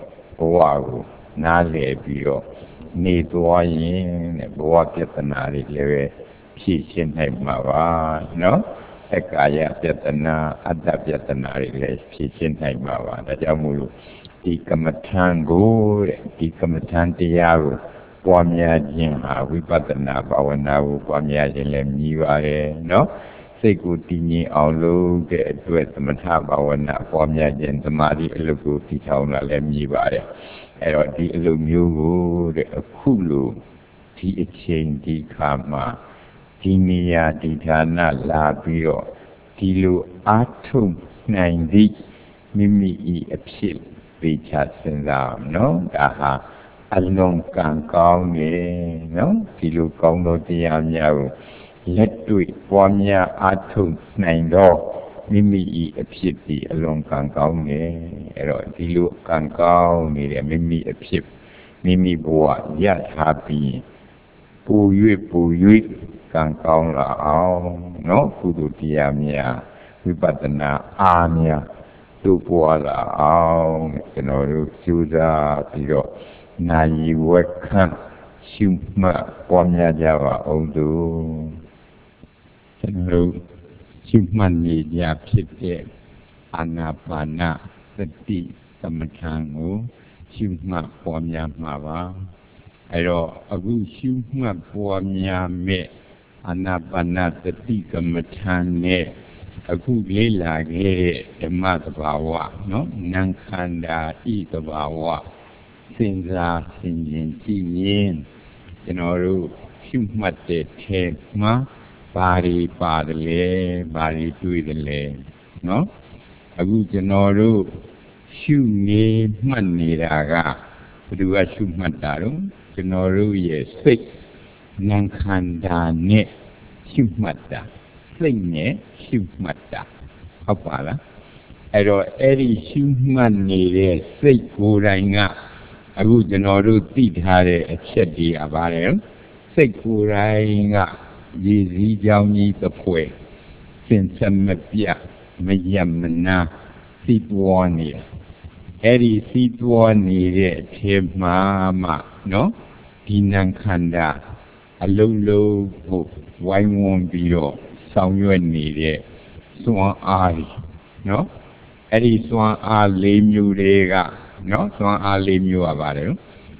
wow nale bio နေသွားရင်ဘဝပြဿနာတွေလည်းပဲဖြေရှင်းနိုင်မှာပါနော်အကာယပြဿနာအတ္တပြဿနာတွေလည်းဖြေရှင်းနိုင်မှာပါဒါကြောင့်မို့လို့ဒီကမ္မထံကိုတဲ့ဒီကမ္မထံတရားကိုပွားများခြင်းဟာဝိပဿနာဘာဝနာကိုပွားများခြင်းလည်းမြည်ပါတယ်နော်စိတ်ကိုတည်ငြိမ်အောင်လုပ်တဲ့အတွက်သမထဘာဝနာပွားများခြင်းသမာဓိအလုပ်ကိုတည်ထောင်လာလည်းမြည်ပါတယ်အဲ့တော့ဒီအလုပ်မျိုးကိုတဲ့အခုလိုဒီအချိန်ဒီခါမှာဒီနေရာဒီဌာနလာပြီးတော့ဒီလိုအားထုတ်နိုင်သည့်မိမိဤအဖြစ်ပေချစဉ်းစားနော်ဒါဟာအလုံးကံကောင်းနေနော်ဒီလိုကောင်းသောတရားများကိုလက်တွေ့ပွားများအားထုတ်နိုင်တော့မိမိဤအဖြစ်ဒီအလုံးကံကောင်းနေအဲ့တော့ဒီလိုကံကောင်းနေတဲ့မိမိအဖြစ်မိမိဘဝရထားပြီးပူ၍ပူ၍ကံကောင်းလာအောင်နော်ကုသိုလ်တရားများဝိပဿနာအားများတို့ပွားလာအောင်ကျွန်တော်တို့ကြိုးစားပြီးတော့နာယီဝက်ခန့်ရှုမှတ်ပွားများကြပါအောင်သူကျွန်တော်တို့ရှုမှတ်နေကြဖြစ်တဲ့အာနာပါနသတိသမထံကိုရှုမှတ်ပွားများမှာပါအဲ့တော့အခုရှုမှတ်ပွားများမဲ့အာနာပါနသတိကမ္မထံနဲ့အခုလေ့လာခဲ့တဲ့ဓမ္မသဘာဝနော်နာမ်ခန္ဓာဤသဘာဝစဉ်းစားဆင်ခြင်ကြည့်ရင်ကျွန်တော်တို့ရှုမှတ်တဲ့ထဲမှာဘာတွေပါတယ်လဲဘာတွေတွေ့တယ်လဲနော်အခုကျွန်တော်တို့ရှုနေမှတ်နေတာကဘယ်သူကရှုမှတ်တာတော့ကျွန်တော်တို့ရဲ့စိတ်ဉာဏ်ခန္ဓာနဲ့ရှုမှတ်တာစိတ်နဲ့ရှုမှတ်တာဟုတ်ပါလားအဲ့တော့အဲ့ဒီရှုမှတ်နေတဲ့စိတ်ကိုယ်တိုင်ကအခုကျွန်တော်တို့သိထားတဲ့အချက်တွေအပါတယ်စိတ်ကိုယ်တိုင်ကရည်စည်းကြောင်းကြီးတစ်ဖွဲစင်စမပြမယမနာစီးပွားနေအဲ့ဒီစီးပွားနေတဲ့အထဲမှာမှနော်ဒီနံခန္ဓာအလုံးလုံးကိုဝိုင်းဝန်းပြီးတော့ဆောင်ရွက်နေတဲ့စွမ်းအားတွေနော်အဲ့ဒီစွမ်းအားလေးမျိုးတွေကနော်စွမ်းအားလေးမျိုးကပါတယ်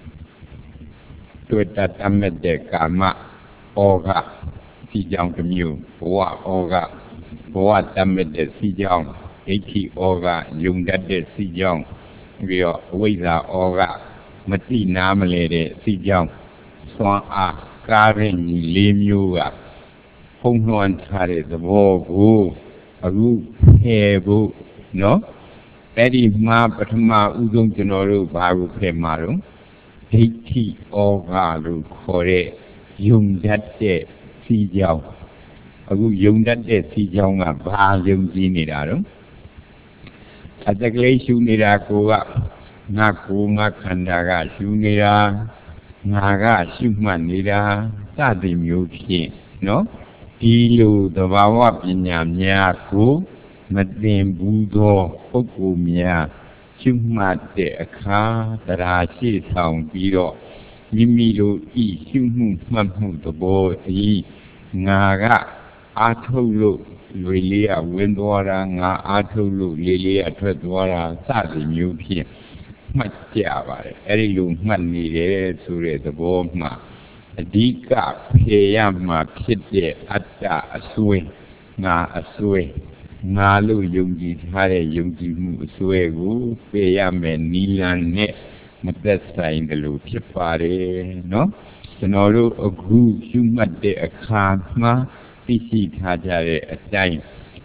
တွေ့တတ်တတ်တဲ့ကာမဩဃစီကြောင့်တစ်မျိုးဘဝဩဃဘဝတတ်တဲ့စီကြောင့်ဒိဋ္ဌိဩဃယုံတတ်တဲ့စီကြောင့်ပြီးတော့အဝိဇ္ဇာဩဃမတိနာမလဲတဲ့စီကြောင့်စွမ်းအားကားတဲ့ညီလေးမျိုးကဖုံးလွှမ်းထားတဲ့သဘောကိုအခုဖယ်ဖို့နော်အဲ့ဒီမှာပထမဦးဆုံးကျွန်တော်တို့ဘာကိုဖယ်မှာတော့ဒိဋ္ဌိဩဃလို့ခေါ်တဲ့ယုံတတ်တဲ့စီကြောင်းအခုယုံတတ်တဲ့စီကြောင်းကဘာယုံကြည်နေတာတော့အတကလေးရှုနေတာကိုကငါကိုငါခန္ဓာကရှုနေတာငါကရှုမှတ်နေတာစသည်မျိုးဖြင့်နော်ဒီလိုသဘာဝပညာများကိုမသိဘူးသောပုဂ္ဂိုလ်များရှုမှတ်တဲ့အခါတရားရှိဆောင်ပြီးတော့မိမိတို့ဤရှုမှုမှတ်မှုသဘောဤငါကအာထုတ်လို့လွေလေးကဝင်သွားတာငါအာထုတ်လို့လေးလေးကထွက်သွားတာစသည်မျိုးဖြင့်မှတ်ကြပါတယ်အဲ့ဒီလိုမှတ်နေတယ်ဆိုတဲ့သဘောမှာအဓိကဖြေရမှာဖြစ်တဲ့အတ္တအစွဲငါအစွဲငါလို့ယုံကြည်ထားတဲ့ယုံကြည်မှုအစွဲကိုဖြေရမယ်နီလန်နဲ့မသက်ဆိုင်တယ်လို့ဖြစ်ပါတယ်နော်ကျွန်တော်တို့အခုရှုမှတ်တဲ့အခါမှာသိရှိထားကြတဲ့အတိုင်း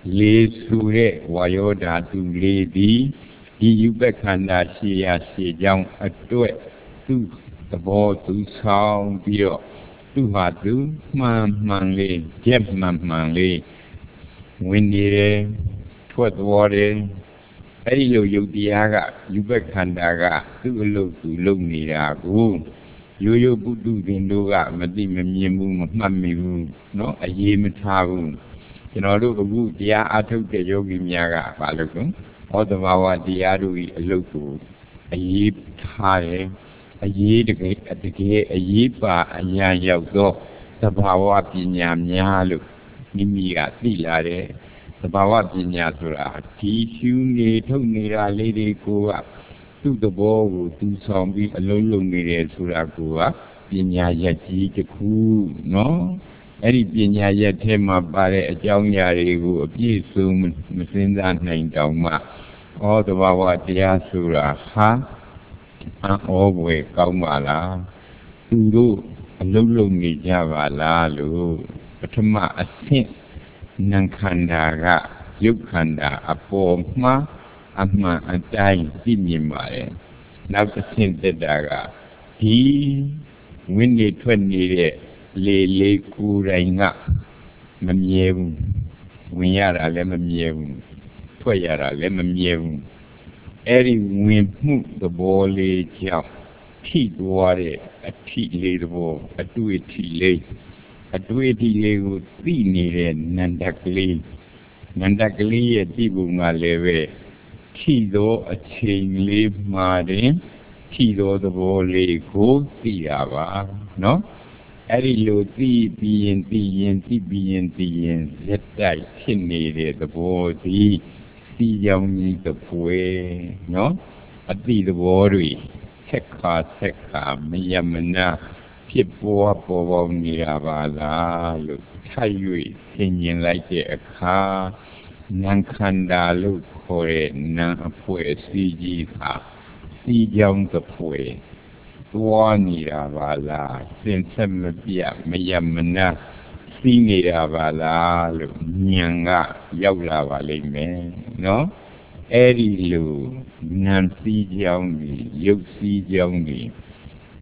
လေဆိုတဲ့ဝါယောဓာတုလေးသည်ဒီယူပခန္ဓာရှေ့ရရှေ့ကြောင်းအတွက်သူ့သဘောသူဆောင်ပြီးတော့သူ့ဟာသူမှန်မှန်လေးကြက်မှန်မှန်လေးဝင်နေတယ်ထွက်သွားတယ်အဲ့ဒီလိုယုတ်တရားကယူပခန္ဓာကသူ့အလုပ်သူလုပ်နေတာကိုရိုးရိုးပုတုဇဉ်တို့ကမသိမမြင်ဘူးမမှတ်မိဘူးเนาะအရေးမထားဘူးကျွန်တော်တို့အခုတရားအထုတ်တဲ့ယောဂီများကဘာလို့လဲဟောသဘာဝတရားတို့ဤအလုပ်ကိုအရေးထားတယ်အရေးတကယ်တကယ်အရေးပါအညာရောက်သောသဘာဝပညာများလို့မိမိကသိလာတယ်သဘာဝပညာဆိုတာဒီရှုနေထုတ်နေတာလေးတွေကိုကသူ့သဘောကိုသူဆောင်ပြီးအလုံးလုံးနေတယ်ဆိုတာကိုကပညာရက်ကြီးတစ်ခုနော်အဲ့ဒီပညာရက်ထဲမှာပါတဲ့အကြောင်းအရာတွေကိုအပြည့်စုံမစင်စားနိုင်တောင်မှဩသဘာဝတရားဆိုတာဟာဩဘွယ်ကောင်းပါလားသူတို့အလုံးလုံးနေကြပါလားလို့ပထမအဆင့်နံခန္ဓာကယုတ်ခန္ဓာအပေါ်မှာအမှန်အတိုင်းသိမြင်ပါတယ်နောက်တစ်ဆင့်တက်တာကဒီဝိနည်းထွက်နေတဲ့လေလေးကိုယ်တိုင်ကမမြဲဘူးဝင်ရတာလည်းမမြဲဘူးထွက်ရတာလည်းမမြဲဘူးအဲ့ဒီဝင်မှုသဘောလေးကြောင့်ထိသွားတဲ့အထိလေးသဘောအတွေ့အထိလေးအတွေ့အထိလေးကိုသိနေတဲ့နန္ဒကလေးနန္ဒကလေးရဲ့သိပုံကလည်းပဲထိသောအချိန်လေးမှာတင်ထိသောသဘောလေးကိုသိရပါနော်အဲ့ဒီလိုသိပြီးရင်သိရင်သိပြီးရင်သိရင်လက်တိုက်ဖြစ်နေတဲ့သဘောသည်စီကြောင်ကြီးတစ်ပွဲနော်အတိသဘောတွေဆက်ခါဆက်ခါမယမနာဖြစ်ပေါ်ပေါ်ပေါ်နေတာပါလားလို့ထိုက်၍သင်မြင်လိုက်တဲ့အခါနံခန္ဓာလို့ခေါ်တဲ့နံအဖွဲစီကြီးဟာစီကြောင်တစ်ပွဲသွားနေတာပါလားစင်ဆက်မပြမယမနာစီးနေတာပါလားလို့ဉာဏ်ကရောက်လာပါလိမ့်မယ်နော်အဲ့ဒီလိုဉာဏ်စီးကြောင်းကြီးရုပ်စီးကြောင်းကြီး